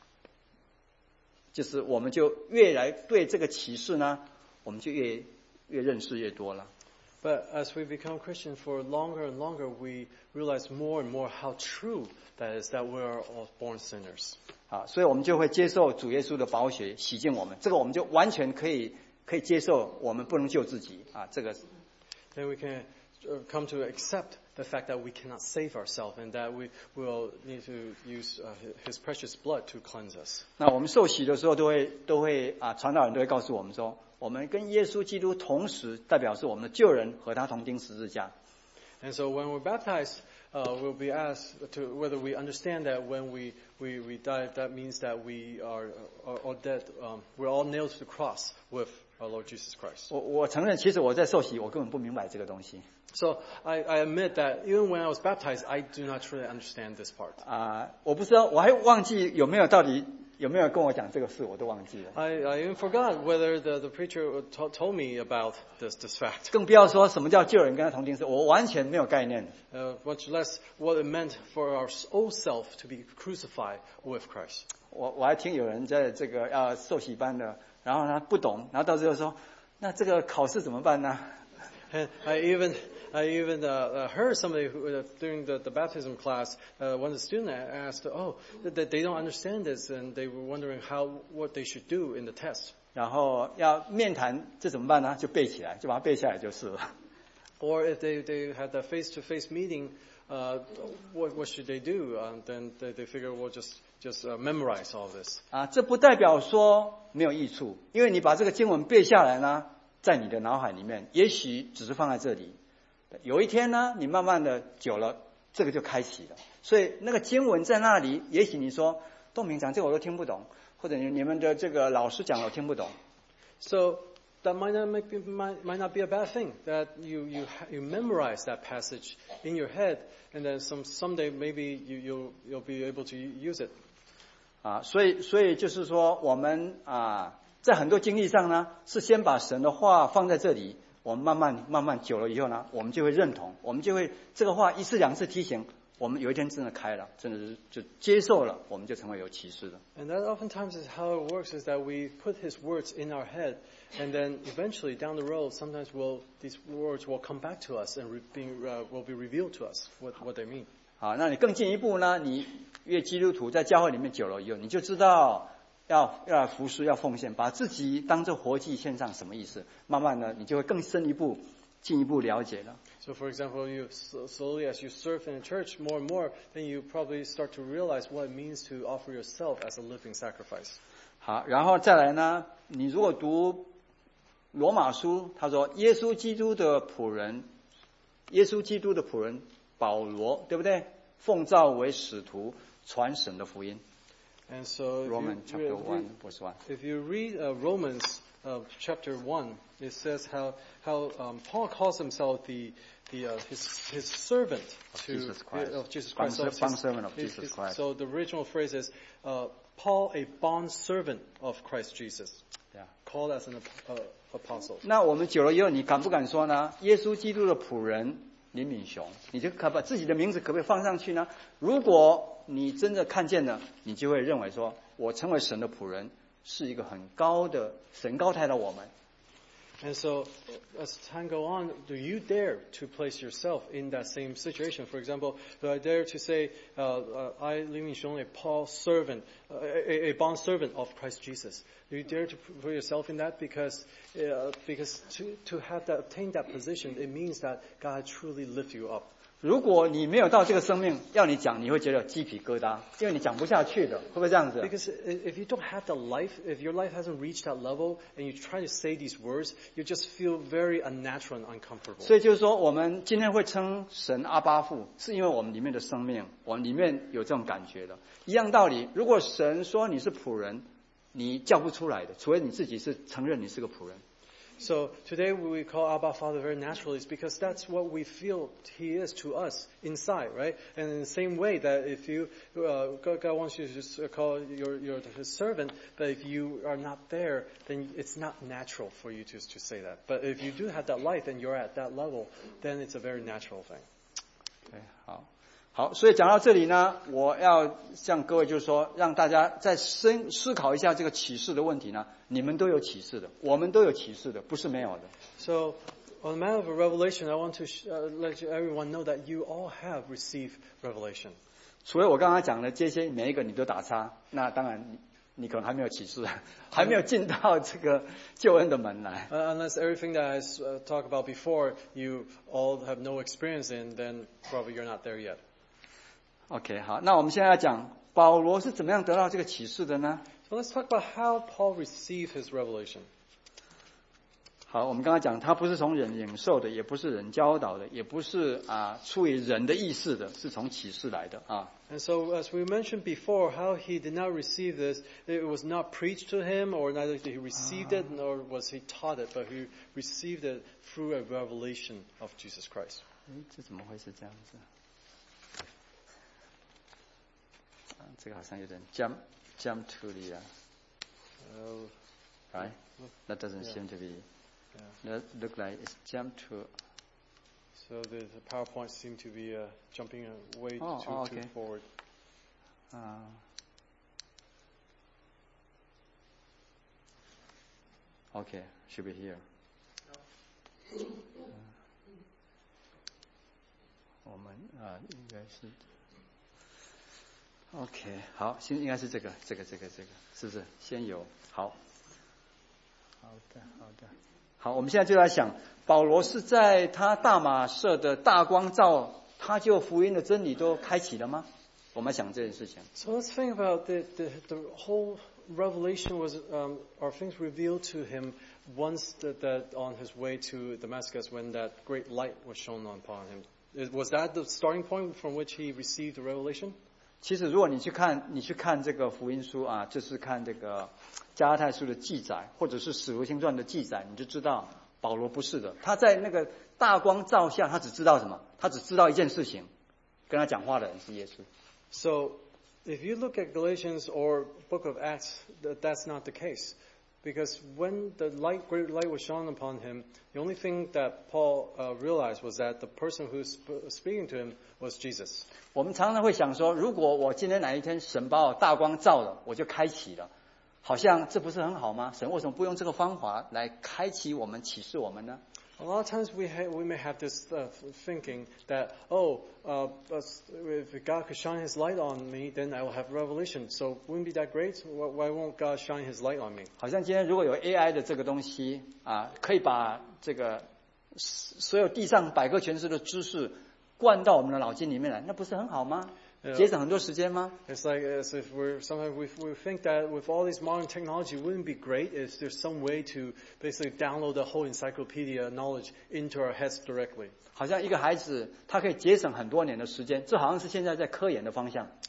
就是我们就越来对这个启示呢，我们就越越认识越多了。 But as we become Christian for longer and longer, we realize more and more how true that is, that we are all born sinners. 啊，所以我们就会接受主耶稣的宝血洗净我们，这个我们就完全可以可以接受，我们不能救自己啊，这个。 Then we can come to accept the fact that we cannot save ourselves and that we will need to use uh, his precious blood to cleanse us. 那我们受洗的时候都会都会啊，传道人都会告诉我们说，我们跟耶稣基督同时，代表是我们的旧人和他同钉十字架。 And so when we're baptized, uh, we'll be asked to whether we understand that when we, we, we die, that means that we are, are, are dead. Um, we're all nailed to the cross with our Lord Jesus Christ. 我我承认，其实我在受洗，我根本不明白这个东西。 So I, I admit that even when I was baptized, I do not truly understand this part. 啊，我不知道，我还忘记有没有到底有没有跟我讲这个事，我都忘记了。 I, I even forgot whether the, the preacher to, told me about this, this fact. 更不要说什么叫旧人跟他同钉十字，我完全没有概念。 Uh, much less what it meant for our old self to be crucified with Christ. 我我还听有人在这个要受洗班的，然后他不懂，然后到最后说，那这个考试怎么办呢？ And I even I even uh, uh, heard somebody who, uh, during the, the baptism class, uh, one of the students asked, "Oh, that, that they don't understand this, and they were wondering how what they should do in the test." 然后要面谈，这怎么办呢？就背起来，就把它背下来就是了。 Or if they they had the face-to-face meeting, uh, what what should they do? Um, then they, they figure we'll just just uh, memorize all this. 啊，这不代表说没有益处，因为你把这个经文背下来呢，在你的脑海里面，也许只是放在这里。有一天呢，你慢慢的久了，这个就开启了。所以那个经文在那里，也许你说洞明讲这个我都听不懂，或者你们的这个老师讲我听不懂。 So that might not make, might, might not be a bad thing that you you you memorize that passage in your head, and then some someday maybe you you'll you'll be able to use it. 啊，所以所以就是说，我们啊，在很多经历上呢，是先把神的话放在这里。 我们慢慢慢慢久了以后呢，我们就会认同，我们就会这个话一次两次提醒，我们有一天真的开了，真的是就接受了，我们就成为有启示的。 And that oftentimes is how it works: is that we put His words in our head, and then eventually down the road, sometimes will these words will come back to us and re, being, uh, will be revealed to us what what they mean. 好，那你更进一步呢？你越基督徒在教会里面久了以后，你就知道。 要要服侍，要奉献，把自己当作活祭献上，什么意思？慢慢的，你就会更深一步、进一步了解了。 So, for example, you slowly, as you serve in the church more and more, then you probably start to realize what it means to offer yourself as a living sacrifice. 好，然后再来呢？你如果读罗马书，他说耶稣基督的仆人，耶稣基督的仆人保罗，对不对？奉召为使徒， 传神的福音。 And so, if Romans you, chapter if one, you, verse one. if you read uh, Romans uh, chapter one, it says how how um, Paul calls himself the the uh, his his servant Of to Jesus Christ. of Jesus Christ. Bond- So, bond his- servant of his- Jesus his- Christ. so the original phrase is uh, Paul, a bond servant of Christ Jesus, Yeah. called as an ap- uh, apostle. 那我们久了以后，你敢不敢说呢？耶稣基督的仆人林敏雄，你就可把自己的名字可不可以放上去呢？如果你真的看见了，你就会认为说，我成为神的仆人是一个很高的神高抬了我们。 And so, as time go on, do you dare to place yourself in that same situation? For example, do I dare to say, uh, uh, I, Li Mingxiong, a Paul servant, uh, a, a bond servant of Christ Jesus? Do you dare to put yourself in that? Because, uh, because to, to have that, obtain that position, it means that God truly lift you up. 如果你没有到这个生命，要你讲，你会觉得鸡皮疙瘩，因为你讲不下去的，会不会这样子？ Because if you don't have the life, if your life hasn't reached that level, and you try to say these words, you just feel very unnatural and uncomfortable. 所以就是说，我们今天会称神阿爸父，是因为我们里面的生命，我们里面有这种感觉的。一样道理，如果神说你是仆人，你叫不出来的，除非你自己是承认你是个仆人。 So today we call Abba Father very naturally is because that's what we feel He is to us inside, right? And in the same way that if you, uh, God, God wants you to just call your, your His servant, but if you are not there, then it's not natural for you to, to say that. But if you do have that life and you're at that level, then it's a very natural thing. 对，好，好，所以讲到这里呢，我要向各位就是说，让大家再深思考一下这个启示的问题呢。你们都有启示的，我们都有启示的，不是没有的。 So, on the matter of revelation, I want to uh, let you, everyone know that you all have received revelation. 除了我刚刚讲的这些，每一个你都打叉，那当然你你可能还没有启示，还没有进到这个救恩的门来。 Uh, unless everything that I uh, talked about before, you all have no experience in, then probably you're not there yet. OK， 好，那我们现在要讲保罗是怎么样得到这个启示的呢？ So let's talk about how Paul received his revelation. 好，我们刚才讲，他不是从人领受的，也不是人教导的，也不是啊出于人的意识的，是从启示来的啊。 And so, as we mentioned before, how he did not receive this, it was not preached to him, or neither did he receive it, nor was he taught it, but he received it through a revelation of Jesus Christ. 诶，这怎么会是这样子？啊，这个好像有点 jump jump to the Uh, right? That doesn't Yeah. seem to be. Yeah. That look like it's jump to. so the, the PowerPoint seemed to be uh, jumping uh, way Oh, too, oh, too okay. forward. Uh, okay, should be here. 我们啊，应该是 OK， 好，现应该是这个，这个，这个，这个，是不是？先有，好，好的，好的，好，我们现在就来想，保罗是在他大马色的大光照，他就福音的真理都开启了吗？我们想这件事情。 So let's think about the, the, the whole revelation was, um, are things revealed to him once that, that on his way to Damascus when that great light was shown upon him. Is- Was that the starting point from which he received the revelation? 其实，如果你去看，你去看这个福音书啊，就是看这个加拉太书的记载，或者是使徒行传的记载，你就知道保罗不是的。他在那个大光照下，他只知道什么？他只知道一件事情，跟他讲话的人是耶稣。 So, if you look at Galatians or Book of Acts, that, that's not the case. Because when the light, great light was shone upon him, the only thing that Paul uh, realized was that the person who was sp- speaking to him was Jesus. 我们常常会想说，如果我今天哪一天神把我大光照了，我就开启了，好像这不是很好吗？神为什么不用这个方法来开启我们、启示我们呢？ A lot of times we ha- we may have this uh, thinking that, oh, uh, if God could shine His light on me, then I will have revelation. So wouldn't it be that great? Why won't God shine His light on me? 好像今天如果有 A I 的这个东西啊，可以把这个所有地上百科全书的知识灌到我们的脑筋里面来，那不是很好吗？ Yeah. 节省很多时间吗？ It's like as if we're sometimes we we think that with all these modern technology, wouldn't it be great if there's some way to basically download the whole encyclopedia knowledge into our heads directly? 好像一个孩子他可以节省很多年的时间，这好像是现在在科研的方向。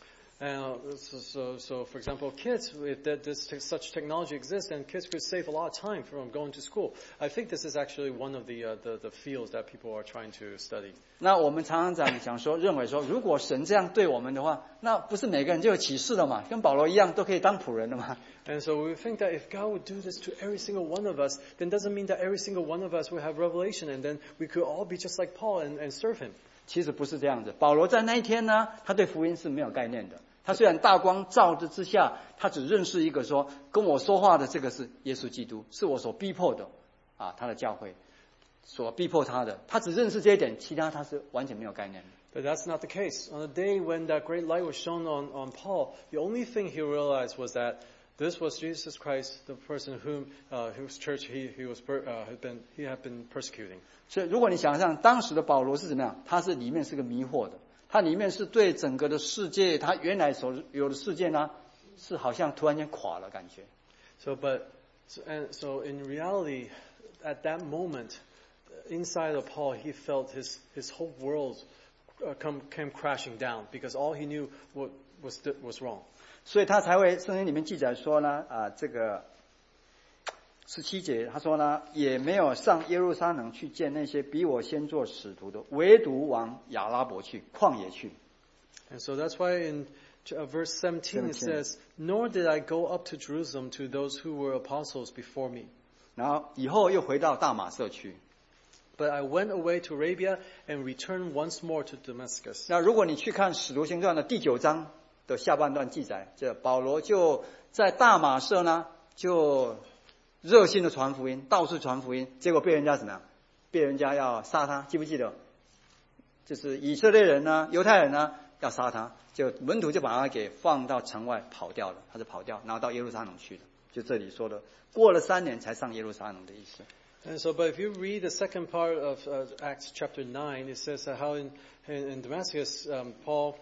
And uh, so, so, so, for example, kids, if that, this te- such technology exists, then kids could save a lot of time from going to school. I think this is actually one of the uh, the, the fields that people are trying to study. 那我们常常讲讲说，认为说，如果神这样对我们的话，那不是每个人就有启示了嘛？跟保罗一样，都可以当仆人了嘛？ And so we think that if God would do this to every single one of us, then doesn't mean that every single one of us will have revelation, and then we could all be just like Paul and, and serve him. 其实不是这样子。保罗在那一天呢，他对福音是没有概念的。他虽然大光照之之下，他只认识一个说跟我说话的这个是耶稣基督，是我所逼迫的啊，他的教会所逼迫他的，他只认识这一点，其他他是完全没有概念的。 But that's not the case. On the day when that great light was shown on, on Paul, the only thing he realized was that this was Jesus Christ, the person whom uh, whose church he he was per, uh, had been he had been persecuting. 所以，如果你想象当时的保罗是怎么样，他是里面是个迷惑的，他里面是对整个的世界，他原来所有的世界呢，是好像突然间垮了感觉。 So, but so, and so in reality, at that moment, inside of Paul, he felt his his whole world uh, come came crashing down because all he knew what was was wrong. 所以他才会圣经里面记载说呢，啊，这个十七节他说呢，也没有上耶路撒冷去见那些比我先做使徒的，唯独往亚拉伯去，旷野去。 And so that's why in uh, verse seventeen it says, "Nor did I go up to Jerusalem to those who were apostles before me." 然后以后又回到大马色去。 But I went away to Arabia and returned once more to Damascus. 那如果你去看《使徒行传》的第九章的下半段记载，这保罗就在大马色呢，就热心的传福音，到处传福音，结果被人家怎么样？被人家要杀他，记不记得？就是以色列人呢，犹太人呢要杀他，就门徒就把他给放到城外跑掉了，他就跑掉，然后到耶路撒冷去了。就这里说的，过了三年才上耶路撒冷的意思。 And so, but if you read the second part of uh, Acts chapter nine, it says uh, how in, in, in Damascus, um, Paul,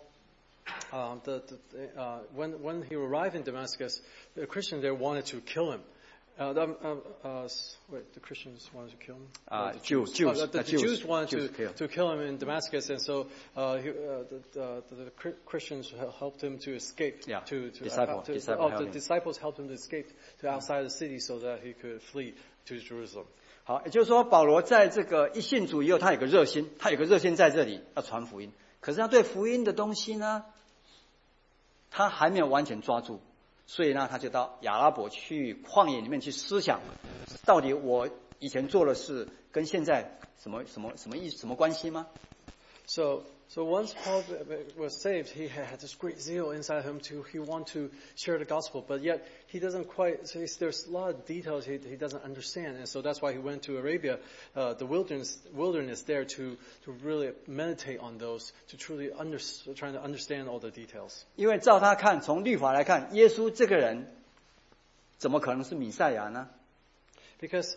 uh, the, the, uh, when, when he arrived in Damascus, the Christians there wanted to kill him. Uh, the, um, uh, wait, the Christians wanted to kill him? Uh, the Jews, Jews, uh, the, the, the Jews, Jews wanted Jews to, kill. to kill him in Damascus, and so uh, he, uh, the, uh, the, the Christians helped him to escape. Yeah, to, to, disciple, uh, to, disciple oh, helped the him. disciples helped him to escape to outside the city so that he could flee to Jerusalem. 好，也就是说，保罗在这个一信主以后，他有个热心，他有个热心在这里要传福音。可是他对福音的东西呢，他还没有完全抓住，所以呢，他就到亚拉伯去旷野里面去思想，到底我以前做的事跟现在什么什么什么意什么关系吗？ So, so once Paul was saved, he had this great zeal inside him to, he want to share the gospel, but yet he doesn't quite, so there's a lot of details he, he doesn't understand, and so that's why he went to Arabia, uh, the wilderness, wilderness there to, to really meditate on those, to truly under, trying to understand all the details. 因为照他看，从律法来看，耶稣这个人怎么可能是弥赛亚呢？ Because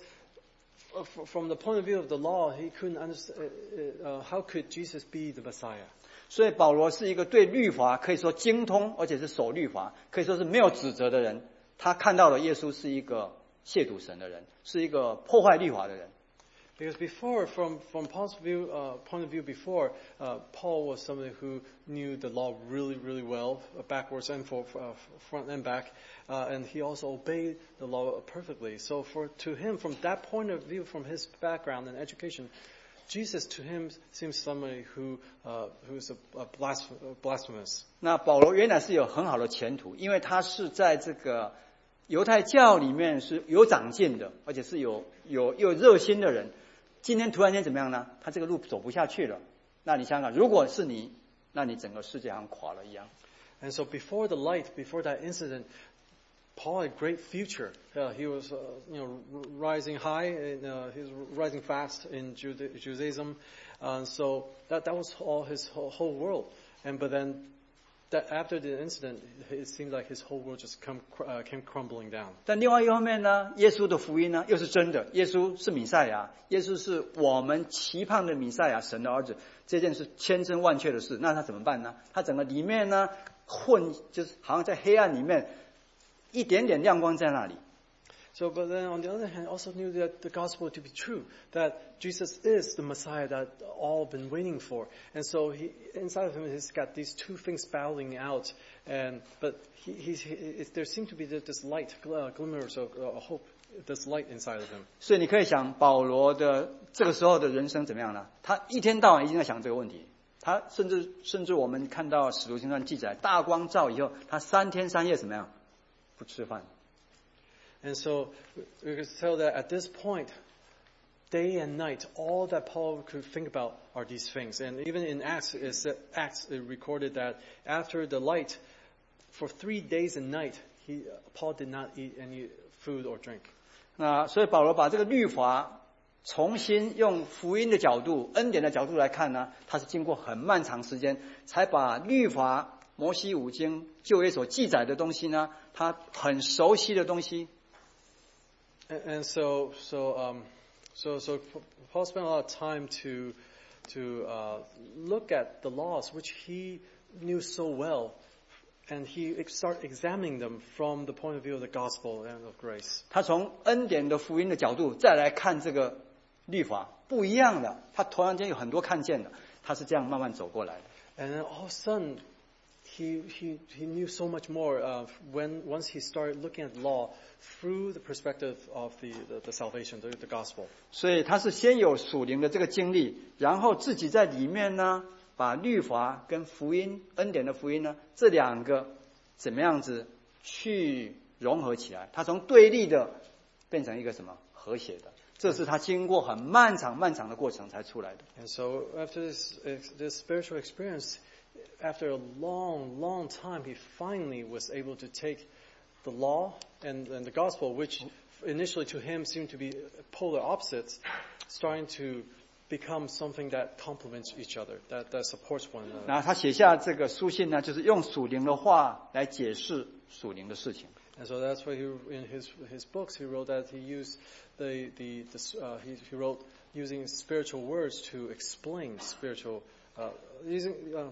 from the point of view of the law, he couldn't understand, uh, how could Jesus be the Messiah? 所以保罗是一个对律法可以说精通，而且是守律法，可以说是没有指责的人。他看到了耶稣是一个亵渎神的人，是一个破坏律法的人。 Because before, from from Paul's view, uh, point of view, before uh, Paul was somebody who knew the law really, really well, uh, backwards and for, uh, front and back, uh, and he also obeyed the law perfectly. So, for to him, from that point of view, from his background and education, Jesus to him seems somebody who uh, who is a, a blasphemous. 那保罗原来是有很好的前途，因为他是在这个犹太教里面是有长进的，而且是有有有热心的人。 今天突然间怎么样呢？他这个路走不下去了。那你想想，如果是你，那你整个世界好像垮了一样。 And so before the light, before that incident, Paul had great future. Uh, he was, uh, you know, rising high, and uh, he was rising fast in Juda- Judaism. Uh, so that that was all his whole, whole world. And but then, that after the incident, it seemed like his whole world just come uh, came crumbling down. 但另外一方面呢，耶稣的福音呢又是真的，耶稣是弥赛亚，耶稣是我们期盼的弥赛亚，神的儿子，这件是千真万确的事。那他怎么办呢？他整个里面呢混，就是好像在黑暗里面，一点点亮光在那里。 So, but then on the other hand, also knew that the gospel to be true, that Jesus is the Messiah that all been waiting for. And so he, inside of him, he's got these two things battling out. And, but he, he's, he, there seemed to be this light, uh, glimmers of uh, hope, this light inside of him. 所以你可以想，保罗的这个时候的人生怎么样呢？他一天到晚一直在想这个问题。他甚至甚至我们看到使徒行传记载，大光照以后，他三天三夜怎么样？不吃饭。 And so we could tell that at this point, day and night, all that Paul could think about are these things. And even in Acts, it, Acts, it recorded that after the light, for three days and night, he, Paul did not eat any food or drink. 那所以保罗把这个律法重新用福音的角度、恩典的角度来看呢，他是经过很漫长时间，才把律法、摩西五经、旧约所记载的东西呢，他很熟悉的东西。 And, and so, so, um, so, so Paul spent a lot of time to, to uh, look at the laws which he knew so well, and he started examining them from the point of view of the gospel and of grace. 他从恩典的福音的角度再来看这个律法，不一样的。他突然间有很多看见的，他是这样慢慢走过来的。 And then all of a sudden, he he he knew so much more uh, when once he started looking at law through the perspective of the the, the salvation, the, the gospel. 所以他是先有属灵的这个经历，然后自己在里面呢，把律法跟福音、恩典的福音呢，这两个怎么样子去融合起来？他从对立的变成一个什么和谐的？这是他经过很漫长漫长的过程才出来的。 And so after this this spiritual experience, after a long, long time, he finally was able to take the law and, and the gospel, which initially to him seemed to be polar opposites, starting to become something that complements each other, that, that supports one another. 那他写下这个书信呢，就是用属灵的话来解释属灵的事情。 And so that's why he, in his his books, he wrote that he used the the, the uh, he, he wrote using spiritual words to explain spiritual, uh, using um,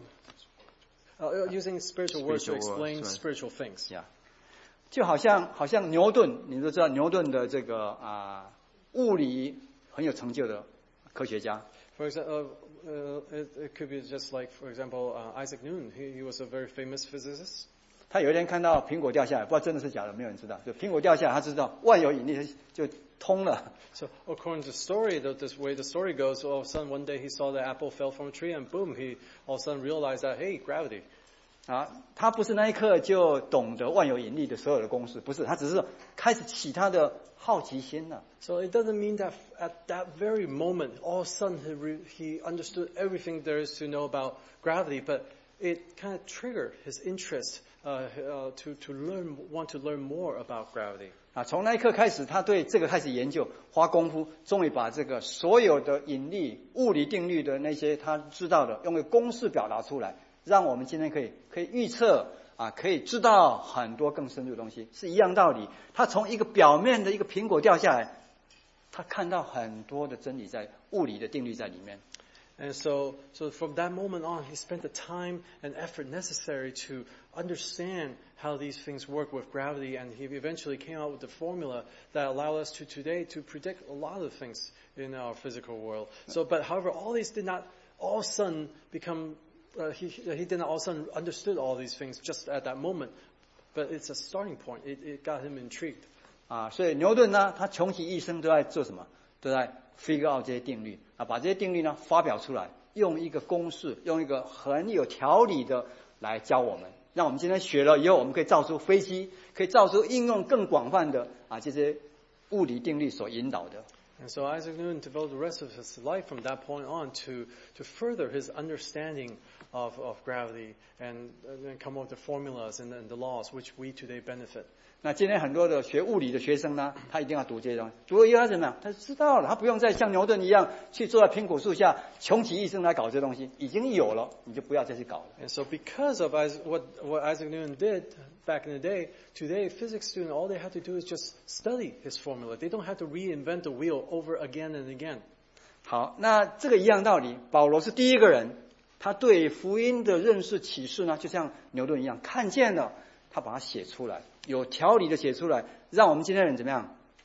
uh, using spiritual words to explain spiritual things. Yeah. 就好像好像牛顿，你都知道牛顿的这个啊、呃、物理很有成就的科学家。 For example, uh, uh, it, it could be just like, for example, uh, Isaac Newton. He, he was a very famous physicist. 他有一天看到苹果掉下来，不知道真的是假的，没有人知道。就苹果掉下来，他知道万有引力就通了。 So according to the story, the, this way the story goes, all of a sudden one day he saw the apple fell from a tree, and boom, he all of a sudden realized that hey, gravity. 啊，他不是那一刻就懂得万有引力的所有的公式，不是，他只是开始起他的好奇心了。 So it doesn't mean that at that very moment, all of a sudden he, re, he understood everything there is to know about gravity, but it kind of triggered his interest uh, uh, to to learn, want to learn more about gravity. 啊，从那一刻开始，他对这个开始研究，花功夫，终于把这个所有的引力、物理定律的那些他知道的，用个公式表达出来。让我们今天可以可以预测啊，可以知道很多更深入的东西，是一样道理。他从一个表面的一个苹果掉下来，他看到很多的真理在物理的定律在里面。 And so, so from that moment on, he spent the time and effort necessary to understand how these things work with gravity, and he eventually came out with the formula that allowed us to today to predict a lot of things in our physical world. So, but however, all these did not all of a sudden become Uh, he, he didn't all of a sudden understood all these things just at that moment, but it's a starting point. It, it got him intrigued. 啊，所以牛顿呢，他穷其一生都在做什么？都在 figure out 这些定律啊，把这些定律呢发表出来，用一个公式，用一个很有条理的来教我们，让我们今天学了以后，我们可以造出飞机，可以造出应用更广泛的啊这些物理定律所引导的。 And so Isaac Newton devoted the rest of his life from that point on to, to further his understanding of, of gravity and, and come up with the formulas and, and the laws which we today benefit. 那今天很多的学物理的学生呢，他一定要读这些东西，读了以后他怎么样？他知道了，他不用再像牛顿一样去坐在苹果树下穷其一生来搞这东西，已经有了，你就不要再去搞了。 And so because of Isaac, what, what Isaac Newton did back in the day, today physics students, all they have to do is just study his formula. They don't have to reinvent the wheel over again and again. 好，那这个一样道理，保罗是第一个人，他对福音的认识启示呢，就像牛顿一样，看见了，他把它写出来，有条理的写出来，让我们今天人怎么样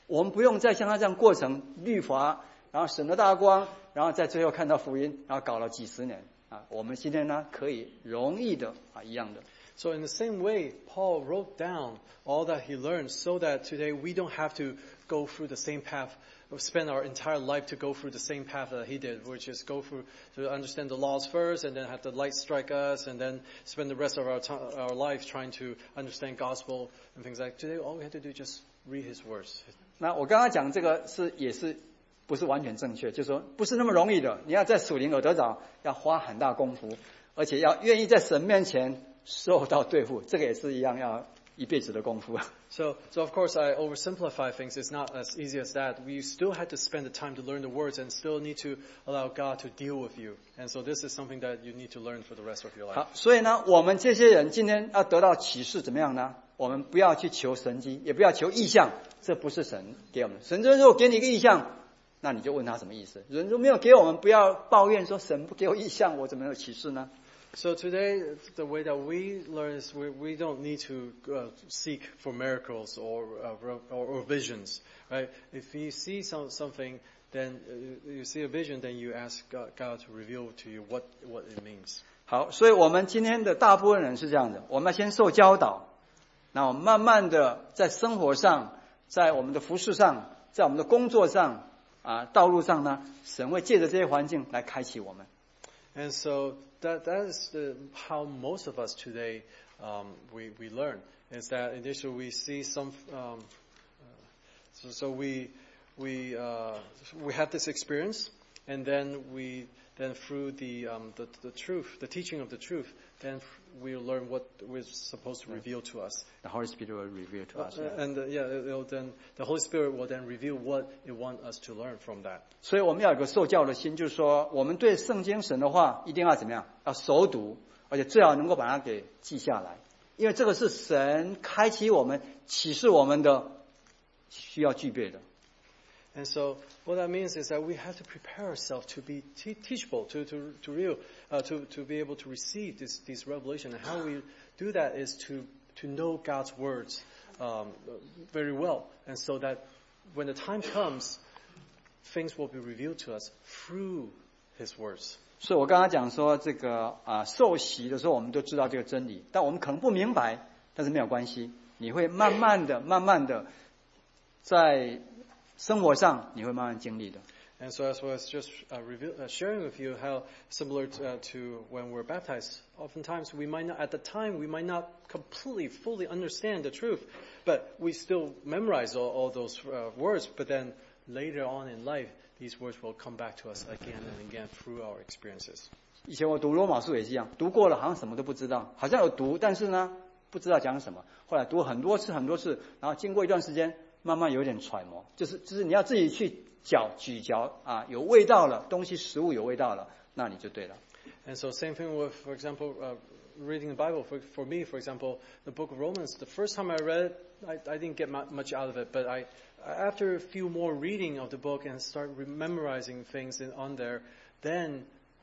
我们不用再像他这样过程律法，然后省了大光，然后在最后看到福音，然后搞了几十年啊。我们今天呢可以容易的啊一样的。 So in the same way, Paul wrote down all that he learned so that today we don't have to go through the same path, or spend our entire life to go through the same path that he did, which is go through to understand the laws first and then have the light strike us and then spend the rest of our time, our life trying to understand gospel and things like that. Today all we have to do is just read his words. 那我刚刚讲这个是也是不是完全正确，就是说不是那么容易的，你要在属灵有得着，要花很大功夫，而且要愿意在神面前受到对付，这个也是一样要一辈子的功夫。 So, so of course I oversimplify things. It's not as easy as that. We still had to spend the time to learn the words and still need to allow God to deal with you. And so this is something that you need to learn for the rest of your life. 好，所以呢，我们这些人今天要得到启示怎么样呢？我们不要去求神迹，也不要求异象，这不是神给我们。神如果给你一个异象，那你就问他什么意思。人如果没有给我们，不要抱怨说神不给我异象，我怎么有启示呢？ So today, the way that we learn is we, we don't need to uh, seek for miracles or, uh, or or visions, right? If you see some, something, then uh, you see a vision, then you ask God, God to reveal to you what, what it means. 好，所以我们今天的大部分人是这样的，我们要先受教导，那我们慢慢的在生活上，在我们的服事上，在我们的工作上啊道路上呢，神会借着这些环境来开启我们。 And so that that is the, how most of us today um, we we learn is that initially we see some um, uh, so, so we we uh, we have this experience and then we then through the um, the the truth, the teaching of the truth, then we learn what we're supposed to reveal to us. The Holy Spirit will reveal to us. Uh, and uh, yeah, it'll then the Holy Spirit will then reveal what it wants us to learn from that. 所以我们要有个受教的心，就是说，我们对圣经神的话一定要怎么样？要熟读，而且最好能够把它给记下来，因为这个是神开启我们、启示我们的需要具备的。 And so what that means is that we have to prepare ourselves to be te- teachable, to to to real, uh, to to be able to receive this these revelation. And how we do that is to to know God's words um, very well, and so that when the time comes, things will be revealed to us through His words. 所以我刚刚讲说这个啊受洗的时候，我们都知道这个真理，但我们可能不明白，但是没有关系，你会慢慢的、慢慢的在 生活上你会慢慢经历的。 And so as I was just uh, reveal, uh, sharing with you how similar to, uh, to when we're baptized, oftentimes we might not, at the time, we might not completely, fully understand the truth, but we still memorize all, all those uh, words, but then later on in life, these words will come back to us again and again through our experiences. 以前我读罗马书也是一样，读过了好像什么都不知道，好像有读，但是呢不知道讲什么。后来读很多次很多次，然后经过一段时间，慢慢有点揣摩，就是就是你要自己去嚼咀嚼啊，有味道了，东西食物有味道了，那你就对了。 And so same thing with, for example, uh, reading the Bible. For, for me, for example, the book of Romans, the first time I read it, I, I didn't get much out of it, but I, after a few more reading of the book and start memorizing things in, on there, then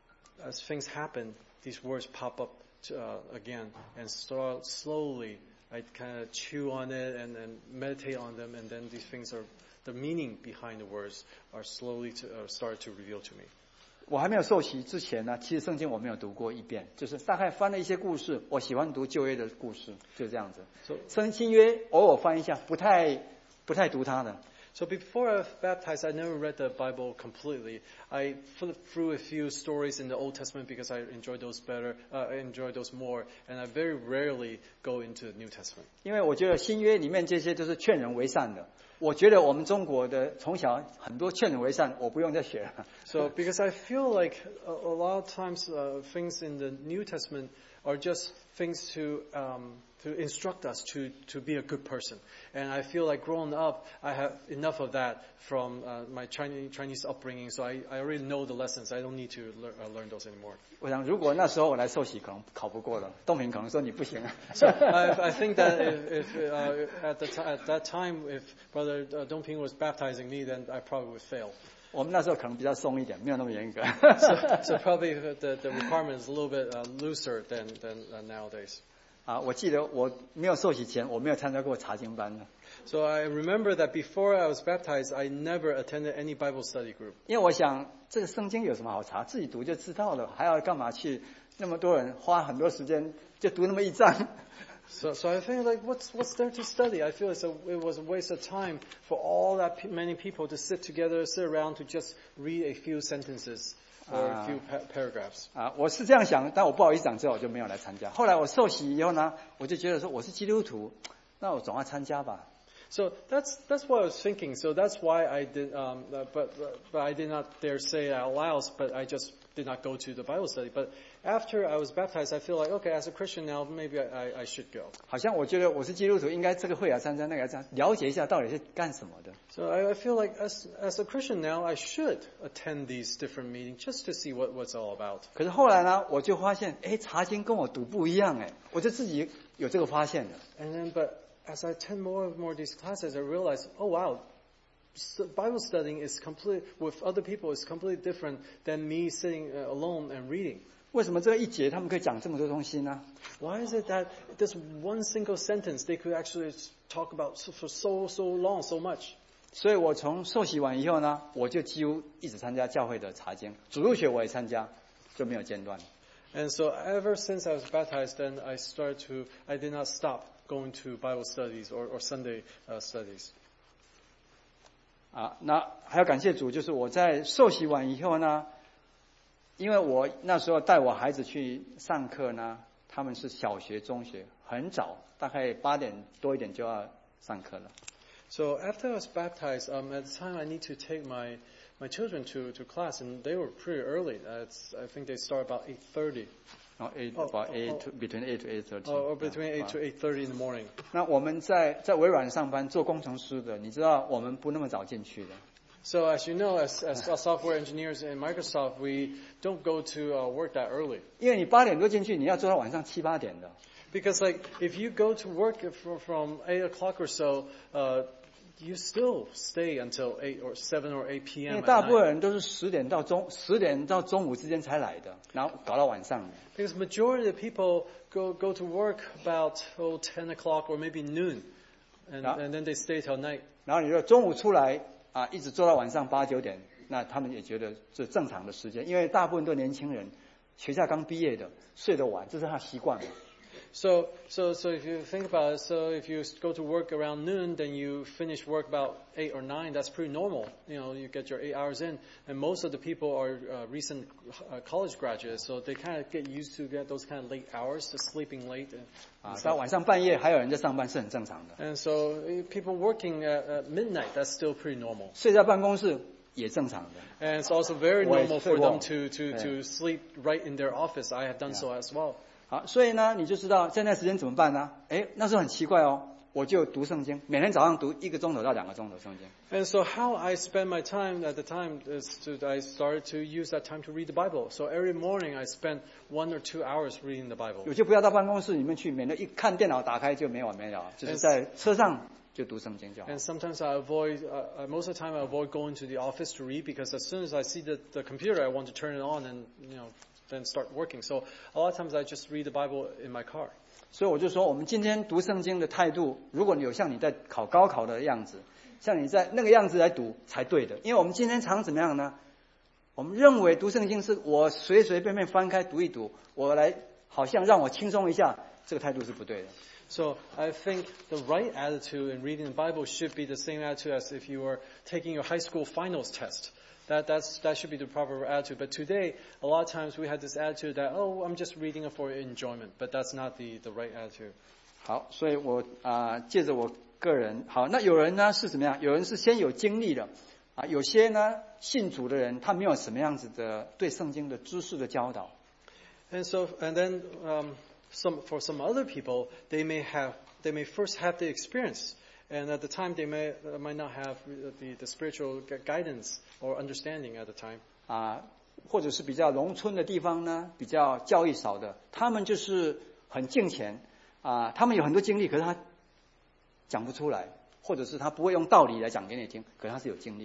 as things happen, these words pop up to, uh, again, and start slowly, I kind of chew on it and, and meditate on them, and then these things are, the meaning behind the words are slowly to, uh, start to reveal to me. 我还没有受洗之前呢，其实圣经我没有读过一遍，就是大概翻了一些故事。我喜欢读旧约的故事，就这样子。圣新约偶尔翻一下，不太不太读它的。 So before I was baptized, I never read the Bible completely. I flipped through a few stories in the Old Testament because I enjoy those better. Uh, I enjoy those more, and I very rarely go into the New Testament. 因为我觉得新约里面这些都是劝人为善的。我觉得我们中国的从小很多劝人为善，我不用再学了。 So because I feel like a, a lot of times uh, things in the New Testament are just things to um, to instruct us to, to be a good person. And I feel like growing up, I have enough of that from uh, my Chinese Chinese upbringing. So I, I already know the lessons. I don't need to learn, uh, learn those anymore. 我想，如果那时候我来受洗，可能考不过了。东平可能说你不行。 So I, I think that if, if uh, at the t- at that time, if Brother uh, Dongping was baptizing me, then I probably would fail. 我们那时候可能比较松一点，没有那么严格。 so, so probably the, the requirement is a little bit uh, looser than than uh, nowadays. 啊，我记得我没有受洗前，我没有参加过查经班的。 So I remember that before I was baptized, I never attended any Bible study group. 因为我想这个圣经有什么好查，自己读就知道了，还要干嘛去那么多人花很多时间就读那么一章。 So, so I think like, what's what's there to study? I feel it's a, it was a waste of time for all that pe- many people to sit together, sit around to just read a few sentences or a few pa- paragraphs. 啊，我是这样想，但我不好意思讲之后，我就没有来参加。后来我受洗以后呢，我就觉得说我是基督徒，那我总要参加吧。 So that's that's what I was thinking. So that's why I did, um, uh, but, but but I did not dare say it out loud. But I just did not go to the Bible study. But after I was baptized, I feel like okay, as a Christian now, maybe I, I, I should go. 好像我觉得我是基督徒，应该这个会要参加，那个要参加，了解一下到底是干什么的。 So I, I feel like as as a Christian now, I should attend these different meetings just to see what what's all about. 可是后来呢，我就发现，哎，查经跟我读不一样，哎，我就自己有这个发现的。 And then, but as I attend more and more of these classes, I realize, oh wow, Bible studying is complete with other people is completely different than me sitting alone and reading. 为什么这一节他们可以讲这么多东西呢？ Why is it that this one single sentence they could actually talk about for so so long, so much? 所以我从受洗完以后呢，我就几乎一直参加教会的查经，主日学我也参加，就没有间断。 And so ever since I was baptized, then I started to, I did not stop going to Bible studies or, or Sunday uh, studies. 啊，那还要感谢主，就是我在受洗完以后呢，因为我那时候带我孩子去上课呢，他们是小学、中学，很早，大概八点多一点就要上课了。 So after I was baptized, um, at the time I need to take my my children to, to class, and they were pretty early. Uh, it's, I think they start about eight thirty. Oh, eight, Oh, about oh, eight oh. to, between eight to eight thirty. Or, or between eight to eight thirty in the morning. 那我们在在微软上班做工程师的，你知道我们不那么早进去的。 So as you know, as, as software engineers in Microsoft, we don't go to uh, work that early. 因为你八点多进去，你要做到晚上七八点的。 Because like if you go to work from, from eight o'clock or so, uh, you still stay until eight or seven or eight 因 p.m. 为 at 大部分 night. 人都是十点到中十点到中午之间才来的，然后搞到晚上。 Because majority of people go go to work about oh, ten o'clock or maybe noon, and Yeah. and then they stay till night. 然后你说中午出来啊，一直做到晚上八九点，那他们也觉得是正常的时间，因为大部分都年轻人，学校刚毕业的，睡得晚，这是他习惯嘛。 So so so if you think about it, so if you go to work around noon, then you finish work about eight or nine. That's pretty normal. You know, you get your eight hours in, and most of the people are uh, recent uh, college graduates, so they kind of get used to get those kind of late hours, to sleeping late. And, 啊，到晚上半夜还有人在上班是很正常的， and so uh, people working at, at midnight, that's still pretty normal. 睡在办公室也正常的。 And it's also very 我也 normal 睡 for 过。 them to, to, to sleep right in their office. I have done so as well. 好，所以呢，你就知道现在时间怎么办呢？哎，那时候很奇怪哦，我就读圣经，每天早上读一个钟头到两个钟头圣经。 And so how I spend my time at the time is to, I started to use that time to read the Bible. So every morning I spend one or two hours reading the Bible. 有些不要到办公室里面去，免得一看电脑打开就没完没了，就是在车上就读圣经就好。 And sometimes I avoid, uh, most of the time I avoid going to the office to read because as soon as I see the, the computer, I want to turn it on and, you know, then start working. So a lot of times I just read the Bible in my car. 所以我就说，我们今天读圣经的态度，如果你有像你在考高考的样子，像你在那个样子来读才对的。因为我们今天常怎么样呢？我们认为读圣经是我随随便便翻开读一读，我来好像让我轻松一下，这个态度是不对的。 So I think the right attitude in reading the Bible should be the same attitude as if you were taking your high school finals test. That that's that should be the proper attitude. But today, a lot of times we have this attitude that oh, I'm just reading it for enjoyment. But that's not the, the right attitude. 好，所以我啊、呃、借着我个人，好，那有人呢是怎么样？有人是先有经历的，啊，有些呢信主的人，他没有什么样子的对圣经的知识的教导。 And so and then um, some for some other people, they may have they may first have the experience. And at the time, they may uh, might not have the, the spiritual guidance or understanding at the time. 啊，或者是比较农村的地方呢，比较教育少的，他们就是很敬虔啊，他们有很多经历，可是他讲不出来，或者是他不会用道理来讲给你听，可是他是有经历的。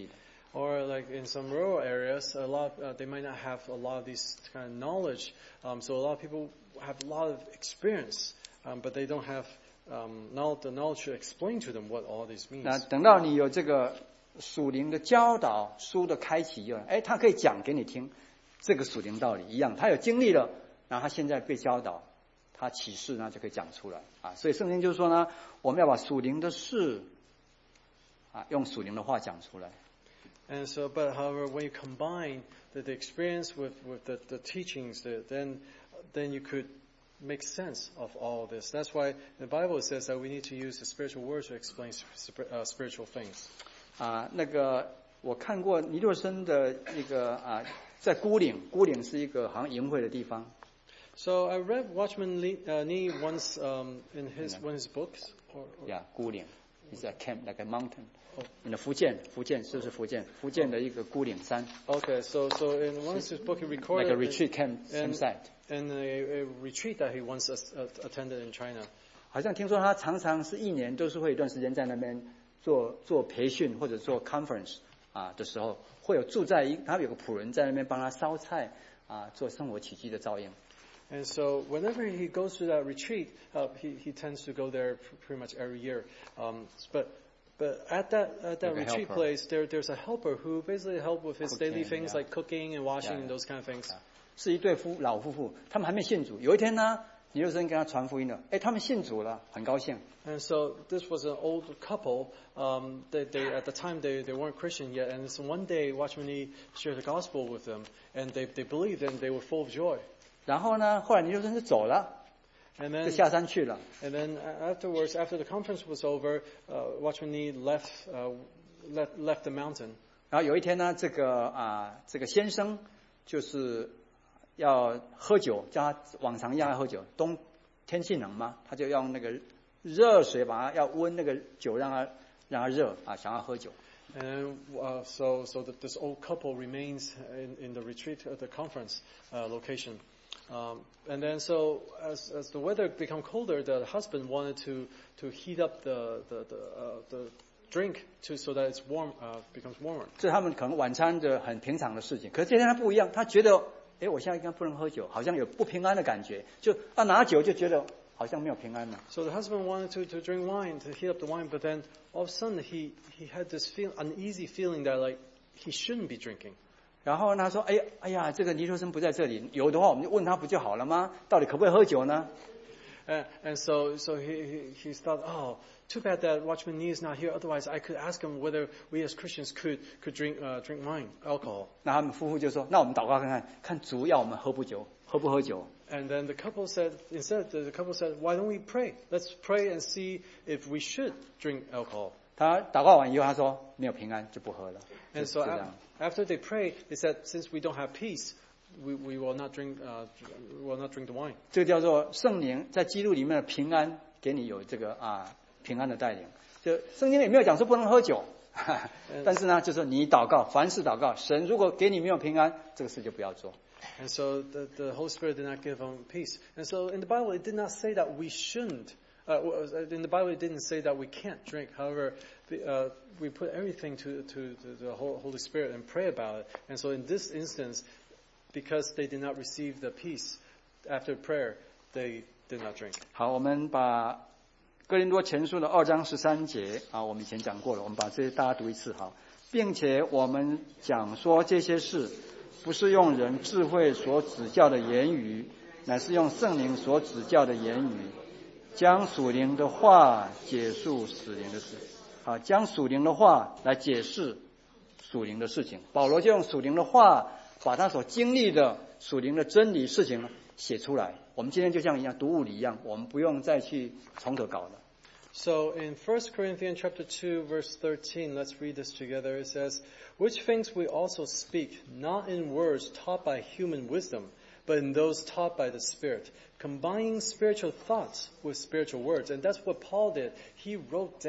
Or like in some rural areas, a lot uh, they might not have a lot of these kind of knowledge. Um, so a lot of people have a lot of experience, um, but they don't have um, knowledge, the knowledge to explain to them what all this means. 那等到你有这个属灵的教导书的开启以后，哎，他可以讲给你听这个属灵道理一样，他有经历了，然后他现在被教导，他启示呢就可以讲出来啊。所以圣经就是说呢，我们要把属灵的事啊用属灵的话讲出来。 And so, but however, when you combine the, the experience with, with the, the teachings, the, then then you could make sense of all of this. That's why the Bible says that we need to use the spiritual words to explain uh, spiritual things. 啊，那个我看过尼洛森的一个啊，在孤岭，孤岭是一个好像营会的地方。 So I read Watchman Nee, uh, Nee once um, in his one of his books. Or, or Yeah, 孤岭 is a camp like a mountain. In 福建，福建是不是福建？福建的一个孤岭山。 Okay, so so in one of his book he recorded like a retreat camp and, campsite. and a, a retreat that he once uh, attended in China. 好像听说他常常是一年都是会有一段时间在那边做做培训或者做 conference 啊的时候，会有住在一他有个仆人在那边帮他烧菜啊，做生活起居的照应。 And so whenever he goes to that retreat, uh, he he tends to go there pretty much every year. Um, but But at that at that like retreat place, there there's a helper who basically help with his cooking, daily things yeah. like cooking and washing yeah. and those kind of things. 是一对夫老夫妇，他们还没信主。有一天呢，尼洛森跟他传福音了，哎，他们信主了，很高兴。 And so this was an old couple. Um, they, they at the time they, they weren't Christian yet, and so one day Watchman Nee shared the gospel with them, and they they believed and they were full of joy. 然后呢，后来尼洛森就走了。 And then, 就下山去了。 And then afterwards, after the conference was over, uh, Watchman Nee left, uh, left, left the mountain. 然后有一天呢，这个啊，这个先生就是要喝酒，叫他往常一样要喝酒。冬天气冷嘛，他就用那个热水把它要温那个酒，让它让它热啊，想要喝酒。 And uh, so, so that this old couple remains in, in the retreat at the conference uh, location. Um, and then so as as the weather became colder, the husband wanted to to heat up the the the, uh, the drink to so that it's warm uh, becomes warmer. 这是他们可能晚餐的很平常的事情，可是今天他不一样，他觉得，哎，我现在应该不能喝酒，好像有不平安的感觉，就要拿酒就觉得好像没有平安了。 So the husband wanted to to drink wine to heat up the wine, but then all of a sudden he he had this feel uneasy feeling that like he shouldn't be drinking. 然后他说：“哎呀，哎呀，这个尼洛森不在这里，有的话我们就问他不就好了吗？到底可不可以喝酒呢？” And, and so, so he, he, he thought, oh, too bad that Watchman Nee is not here. Otherwise, I could ask him whether we as Christians could could drink uh, drink wine, alcohol. 那他们夫妇就说：“那我们祷告看看，看主要我们喝不酒，喝不喝酒。” And then the couple said, instead, the couple said, why don't we pray? Let's pray and see if we should drink alcohol. 他祷告完以后，他说：“没有平安就不喝了。” And so after they prayed, they said, since we don't have peace, we we will not drink uh, will not drink the wine. 这个叫做圣灵在基督里面的平安，给你有这个啊平安的带领。就圣经里没有讲说不能喝酒，但是呢，就是你祷告，凡事祷告，神如果给你没有平安，这个事就不要做。 And so the the Holy Spirit did not give them peace. And so in the Bible, it did not say that we shouldn't. Uh, in the Bible, it didn't say that we can't drink. However, uh, we put everything to, to, to the Holy Spirit and pray about it. And so in this instance, because they did not receive the peace after prayer, they did not drink. 好，我们把哥林多前书的二章十三节啊，我们以前讲过了，我们把这些大家读一次好，并且我们讲说这些事，不是用人智慧所指教的言语，乃是用圣灵所指教的言语。将属灵的话解述属灵的事，啊，将属灵的话来解释属灵的事情。保罗就用属灵的话，把他所经历的属灵的真理事情写出来。我们今天就像一样读物理一样，我们不用再去从头搞了。 So in First Corinthians chapter two, verse thirteen, let's read this together. It says, "Which things we also speak, not in words taught by human wisdom, but in those taught by the Spirit, combining spiritual thoughts with spiritual words." And that's what Paul did. He wrote down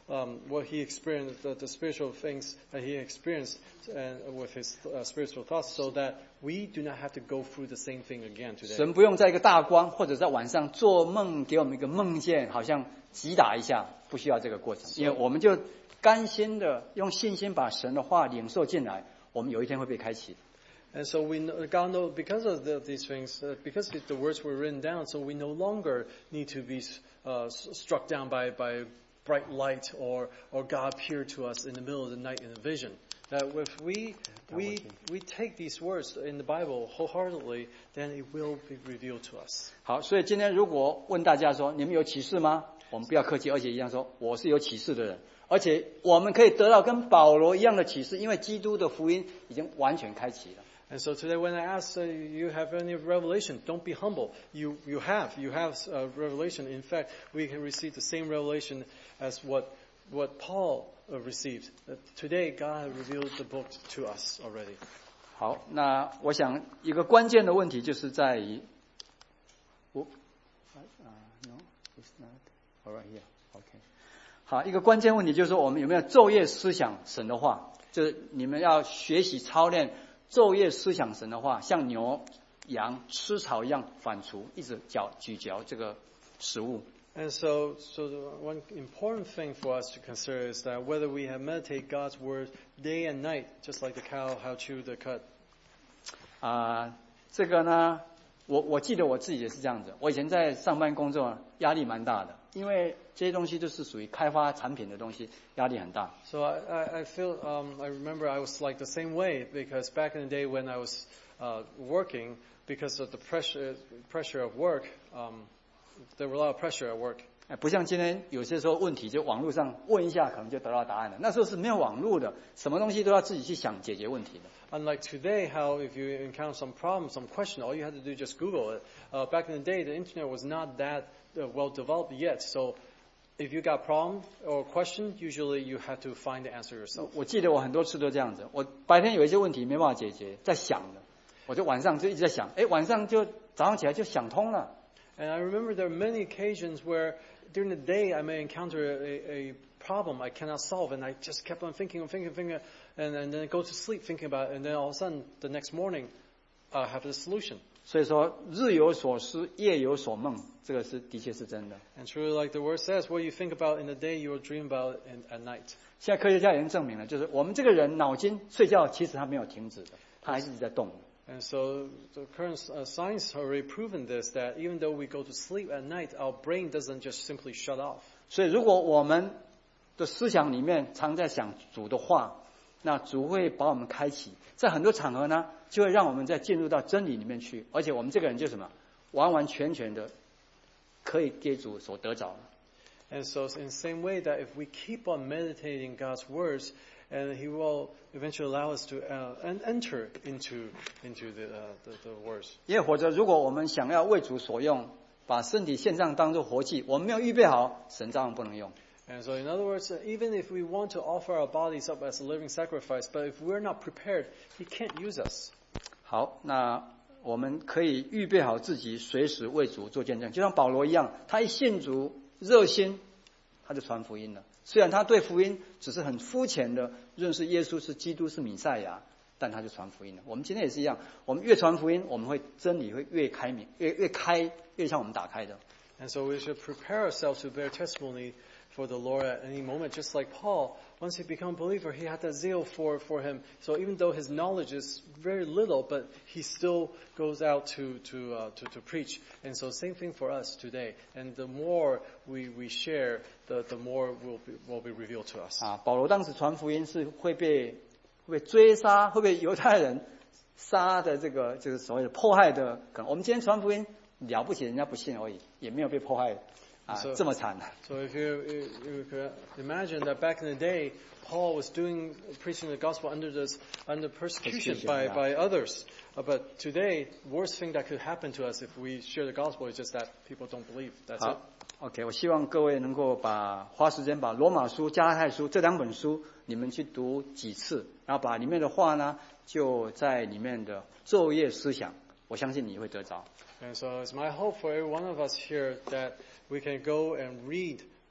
um, what he experienced, the, the spiritual things that he experienced and with his uh, spiritual thoughts, so that we do not have to go through the same thing again today. 神不用在一个大光或者在晚上做梦给我们一个梦见，好像击打一下，不需要这个过程，因为我们就甘心的用信心把神的话领受进来，我们有一天会被开启。 And so we know, God know because of the, these things, uh, because the words were written down, so we no longer need to be uh, struck down by, by bright light or, or God appear to us in the middle of the night in a vision. That if we, we, we take these words in the Bible wholeheartedly, then it will be revealed to us. 好，所以今天如果问大家说，你们有启示吗？我们不要客气，而且一样说，我是有启示的人。而且我们可以得到跟保罗一样的启示，因为基督的福音已经完全开启了。 And so today when I ask, uh, you have any revelation, don't be humble. You, you have, you have uh, revelation. In fact, we can receive the same revelation as what, what Paul uh, received. Uh, today, God revealed the book to us already. 好，那我想一个关键的问题就是在于，我，啊 ，no, it's not, all right here, okay. 好，一个关键问题就是说，我们有没有昼夜思想神的话？就是你们要学习操练。昼夜思想神的话，像牛羊吃草一样反刍，一直嚼咀嚼这个食物。 And so, so the one important thing for us to consider is that whether we have meditated God's word day and night, just like the cow how chew the cud. 啊、呃，这个呢，我我记得我自己也是这样子。我以前在上班工作，压力蛮大的，因为这些东西都是属于开发产品的东西，压力很大。 So I, I, I feel, um, I remember I was like the same way because back in the day when I was uh, working, because of the pressure pressure of work, um, there were a lot of pressure at work. 哎，不像今天有些时候问题就网络上问一下，可能就得到答案了。那时候是没有网络的，什么东西都要自己去想解决问题的。 Unlike today, how if you encounter some problem, some question, all you had to do is just Google it. Uh, back in the day, the internet was not that uh, well developed yet, so if you got problem or question, usually you had to find the answer yourself. 我记得我很多次都这样子，我白天有一些问题没办法解决，在想的，我就晚上就一直在想，哎，晚上就早上起来就想通了。 And I remember there are many occasions where during the day I may encounter a, a problem I cannot solve, and I just kept on thinking and thinking and thinking, and, and then go to sleep thinking about it, and then all of a sudden the next morning I have the solution. 所以说日有所思，夜有所梦，这个是的确是真的。 And truly, like the word says, what you think about in the day, you will dream about in, at night. 现在科学家已经证明了，就是我们这个人脑筋睡觉其实他没有停止的，他还是一直在动的。 And so the current uh, science has already proven this, that even though we go to sleep at night, our brain doesn't just simply shut off. 所以如果我们的思想里面常在想主的话，那主会把我们开启，在很多场合呢，就会让我们再进入到真理里面去，而且我们这个人就什么，完完全全的可以给主所得着。 And so in the same way that if we keep on meditating God's words, and He will eventually allow us to uh, enter into into the, uh, the the words. 因为或者如果我们想要为主所用，把身体献上当作活祭，我们没有预备好，神照样不能用。 And so in other words, even if we want to offer our bodies up as a living sacrifice, but if we're not prepared, He can't use us. 好，那我们可以预备好自己，随时为主做见证，就像保罗一样，他一信主，热心，他就传福音了。虽然他对福音只是很肤浅的认识耶稣是基督是弥赛亚，但他就传福音了。我们今天也是一样，我们越传福音，我们会真理会越开明，越越开，越向我们打开的。 And so we should prepare ourselves to bear testimony for the Lord at any moment, just like Paul. Once he became a believer, he had that zeal for, for him. So even though his knowledge is very little, but he still goes out to, to, uh, to, to preach. And so same thing for us today. And the more we, we share, the, the more will be, will be revealed to us. 啊，保罗当时传福音是会被会被追杀，会被犹太人杀的这个就是所谓的迫害的可能。我们今天传福音了不起，人家不信而已，也没有被迫害。啊， So, 这么惨。 so if you, you, you could imagine that back in the day, Paul was doing preaching the gospel under this under persecution, persecution by yeah. by others. Uh, but today, worst thing that could happen to us if we share the gospel is just that people don't believe. That's it. 好 ，OK， 我希望各位能够把花时间把罗马书、加拉太书这两本书你们去读几次，然后把里面的话呢就在里面的昼夜思想，我相信你会得着。 And so it's my hope for every one of us here that we can go and read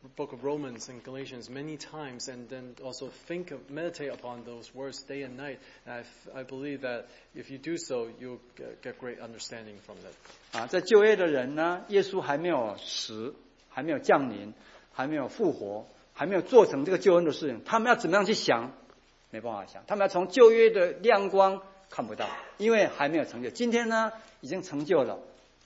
book of Romans and Galatians many times, and then also think of, meditate upon those words day and night. And I, f- I believe that if you do so, you'll get, get great understanding from that. 啊，在旧约的人呢，耶稣还没有死，还没有降临，还没有复活，还没有做成这个救恩的事情，他们要怎么样去想？没办法想，他们要从旧约的亮光看不到，因为还没有成就。今天呢，已经成就了。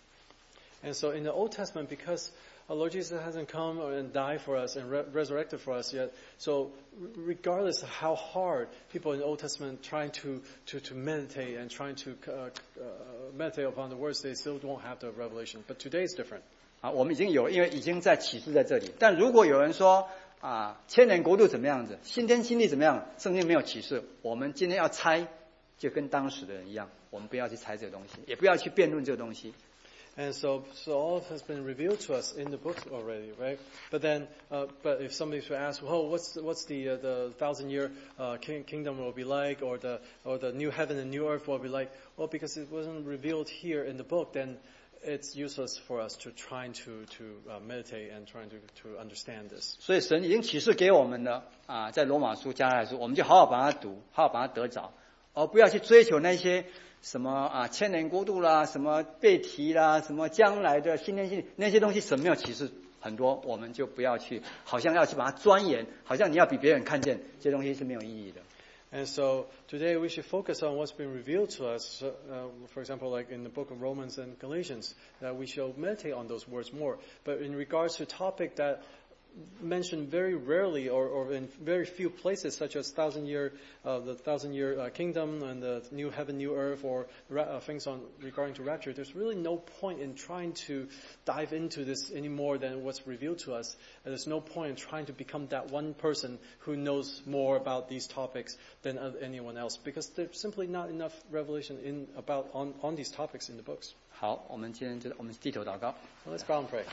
And so in the Old Testament, because our Lord Jesus hasn't come and died for us and re- resurrected for us yet, so regardless of how hard people in the Old Testament trying to, to, to meditate and trying to uh, uh, meditate upon the words, they still won't have the revelation. But today is different. 啊，我们已经有，因为已经在启示在这里。但如果有人说啊，千年国度怎么样子，新天新地怎么样，圣经没有启示，我们今天要猜，就跟当时的人一样，我们不要去猜这个东西，也不要去辩论这个东西。 And so, so all has been revealed to us in the book already, right? But then, uh, but if somebody should ask, well, what's the, what's the uh, the thousand year uh, king, kingdom will be like, or the or the new heaven and new earth will be like? Well, because it wasn't revealed here in the book, then it's useless for us to trying to to uh, meditate and trying to to understand this. 所以神已经启示给我们的啊，在罗马书、加拉太书，我们就好好把它读，好好把它得着，而不要去追求那些。什么啊，千年国度啦，什么被提啦，什么将来的新天新地，那些东西神没有启示很多，我们就不要去，好像要去把它钻研，好像你要比别人看见，这些东西是没有意义的。 And so today we should focus on what's been revealed to us. Uh, for example, like in the book of Romans and Galatians, that we shall meditate on those words more. But in regards to a topic that mentioned very rarely or, or in very few places, such as thousand year, uh, the thousand year uh, kingdom and the new heaven, new earth, or ra- uh, things on regarding to rapture, there's really no point in trying to dive into this any more than what's revealed to us. And there's no point in trying to become that one person who knows more about these topics than uh, anyone else, because there's simply not enough revelation in about on, on these topics in the books. 好，我们今天就我们低头祷告。 So let's bow and pray.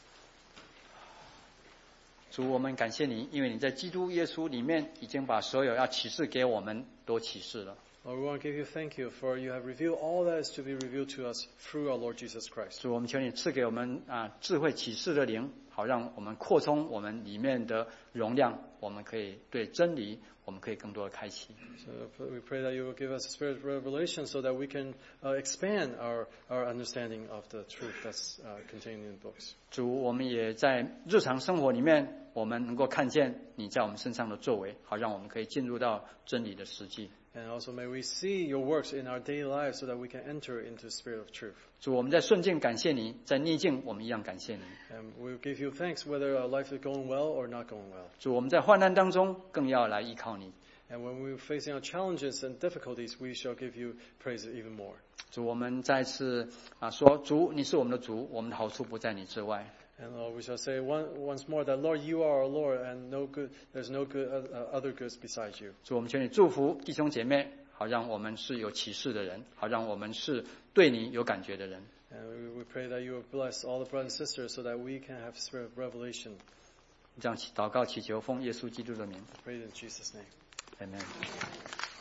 主，我们感谢你，因为你在基督耶稣里面已经把所有要启示给我们都启示了。 Lord, we want to give you thank you for you have revealed all that is to be revealed to us through our Lord Jesus Christ. 主，我们求你赐给我们啊智慧启示的灵，好让我们扩充我们里面的容量，我们可以对真理，我们可以更多的开启。 So we pray that you will give us a spirit of revelation so that we can uh, expand our, our understanding of the truth that's uh, contained in the books. 主，我们也在日常生活里面，我们能够看见你在我们身上的作为，好让我们可以进入到真理的实际。 And also may we see your works in our daily lives so that we can enter into the spirit of truth. 主，我们在顺境感谢你，在逆境我们一样感谢你。 And we will give you thanks whether our life is going well or not going well. 主，我们在患难当中更要来依靠你。 And when we're facing our challenges and difficulties, we shall give you praise even more. 主，我们再次啊说，主，你是我们的主，我们的好处不在你之外。 And Lord, we shall say one, once more that Lord, you are our Lord, and no good, there's no good uh, other goods besides you. 主，我们求你祝福弟兄姐妹，好让我们是有启示的人，好让我们是对你有感觉的人。 And we, we pray that you will bless all the brothers and sisters so that we can have spirit of revelation. 这样祷告祈求，奉耶稣基督的名。 Pray in Jesus' name. Amen.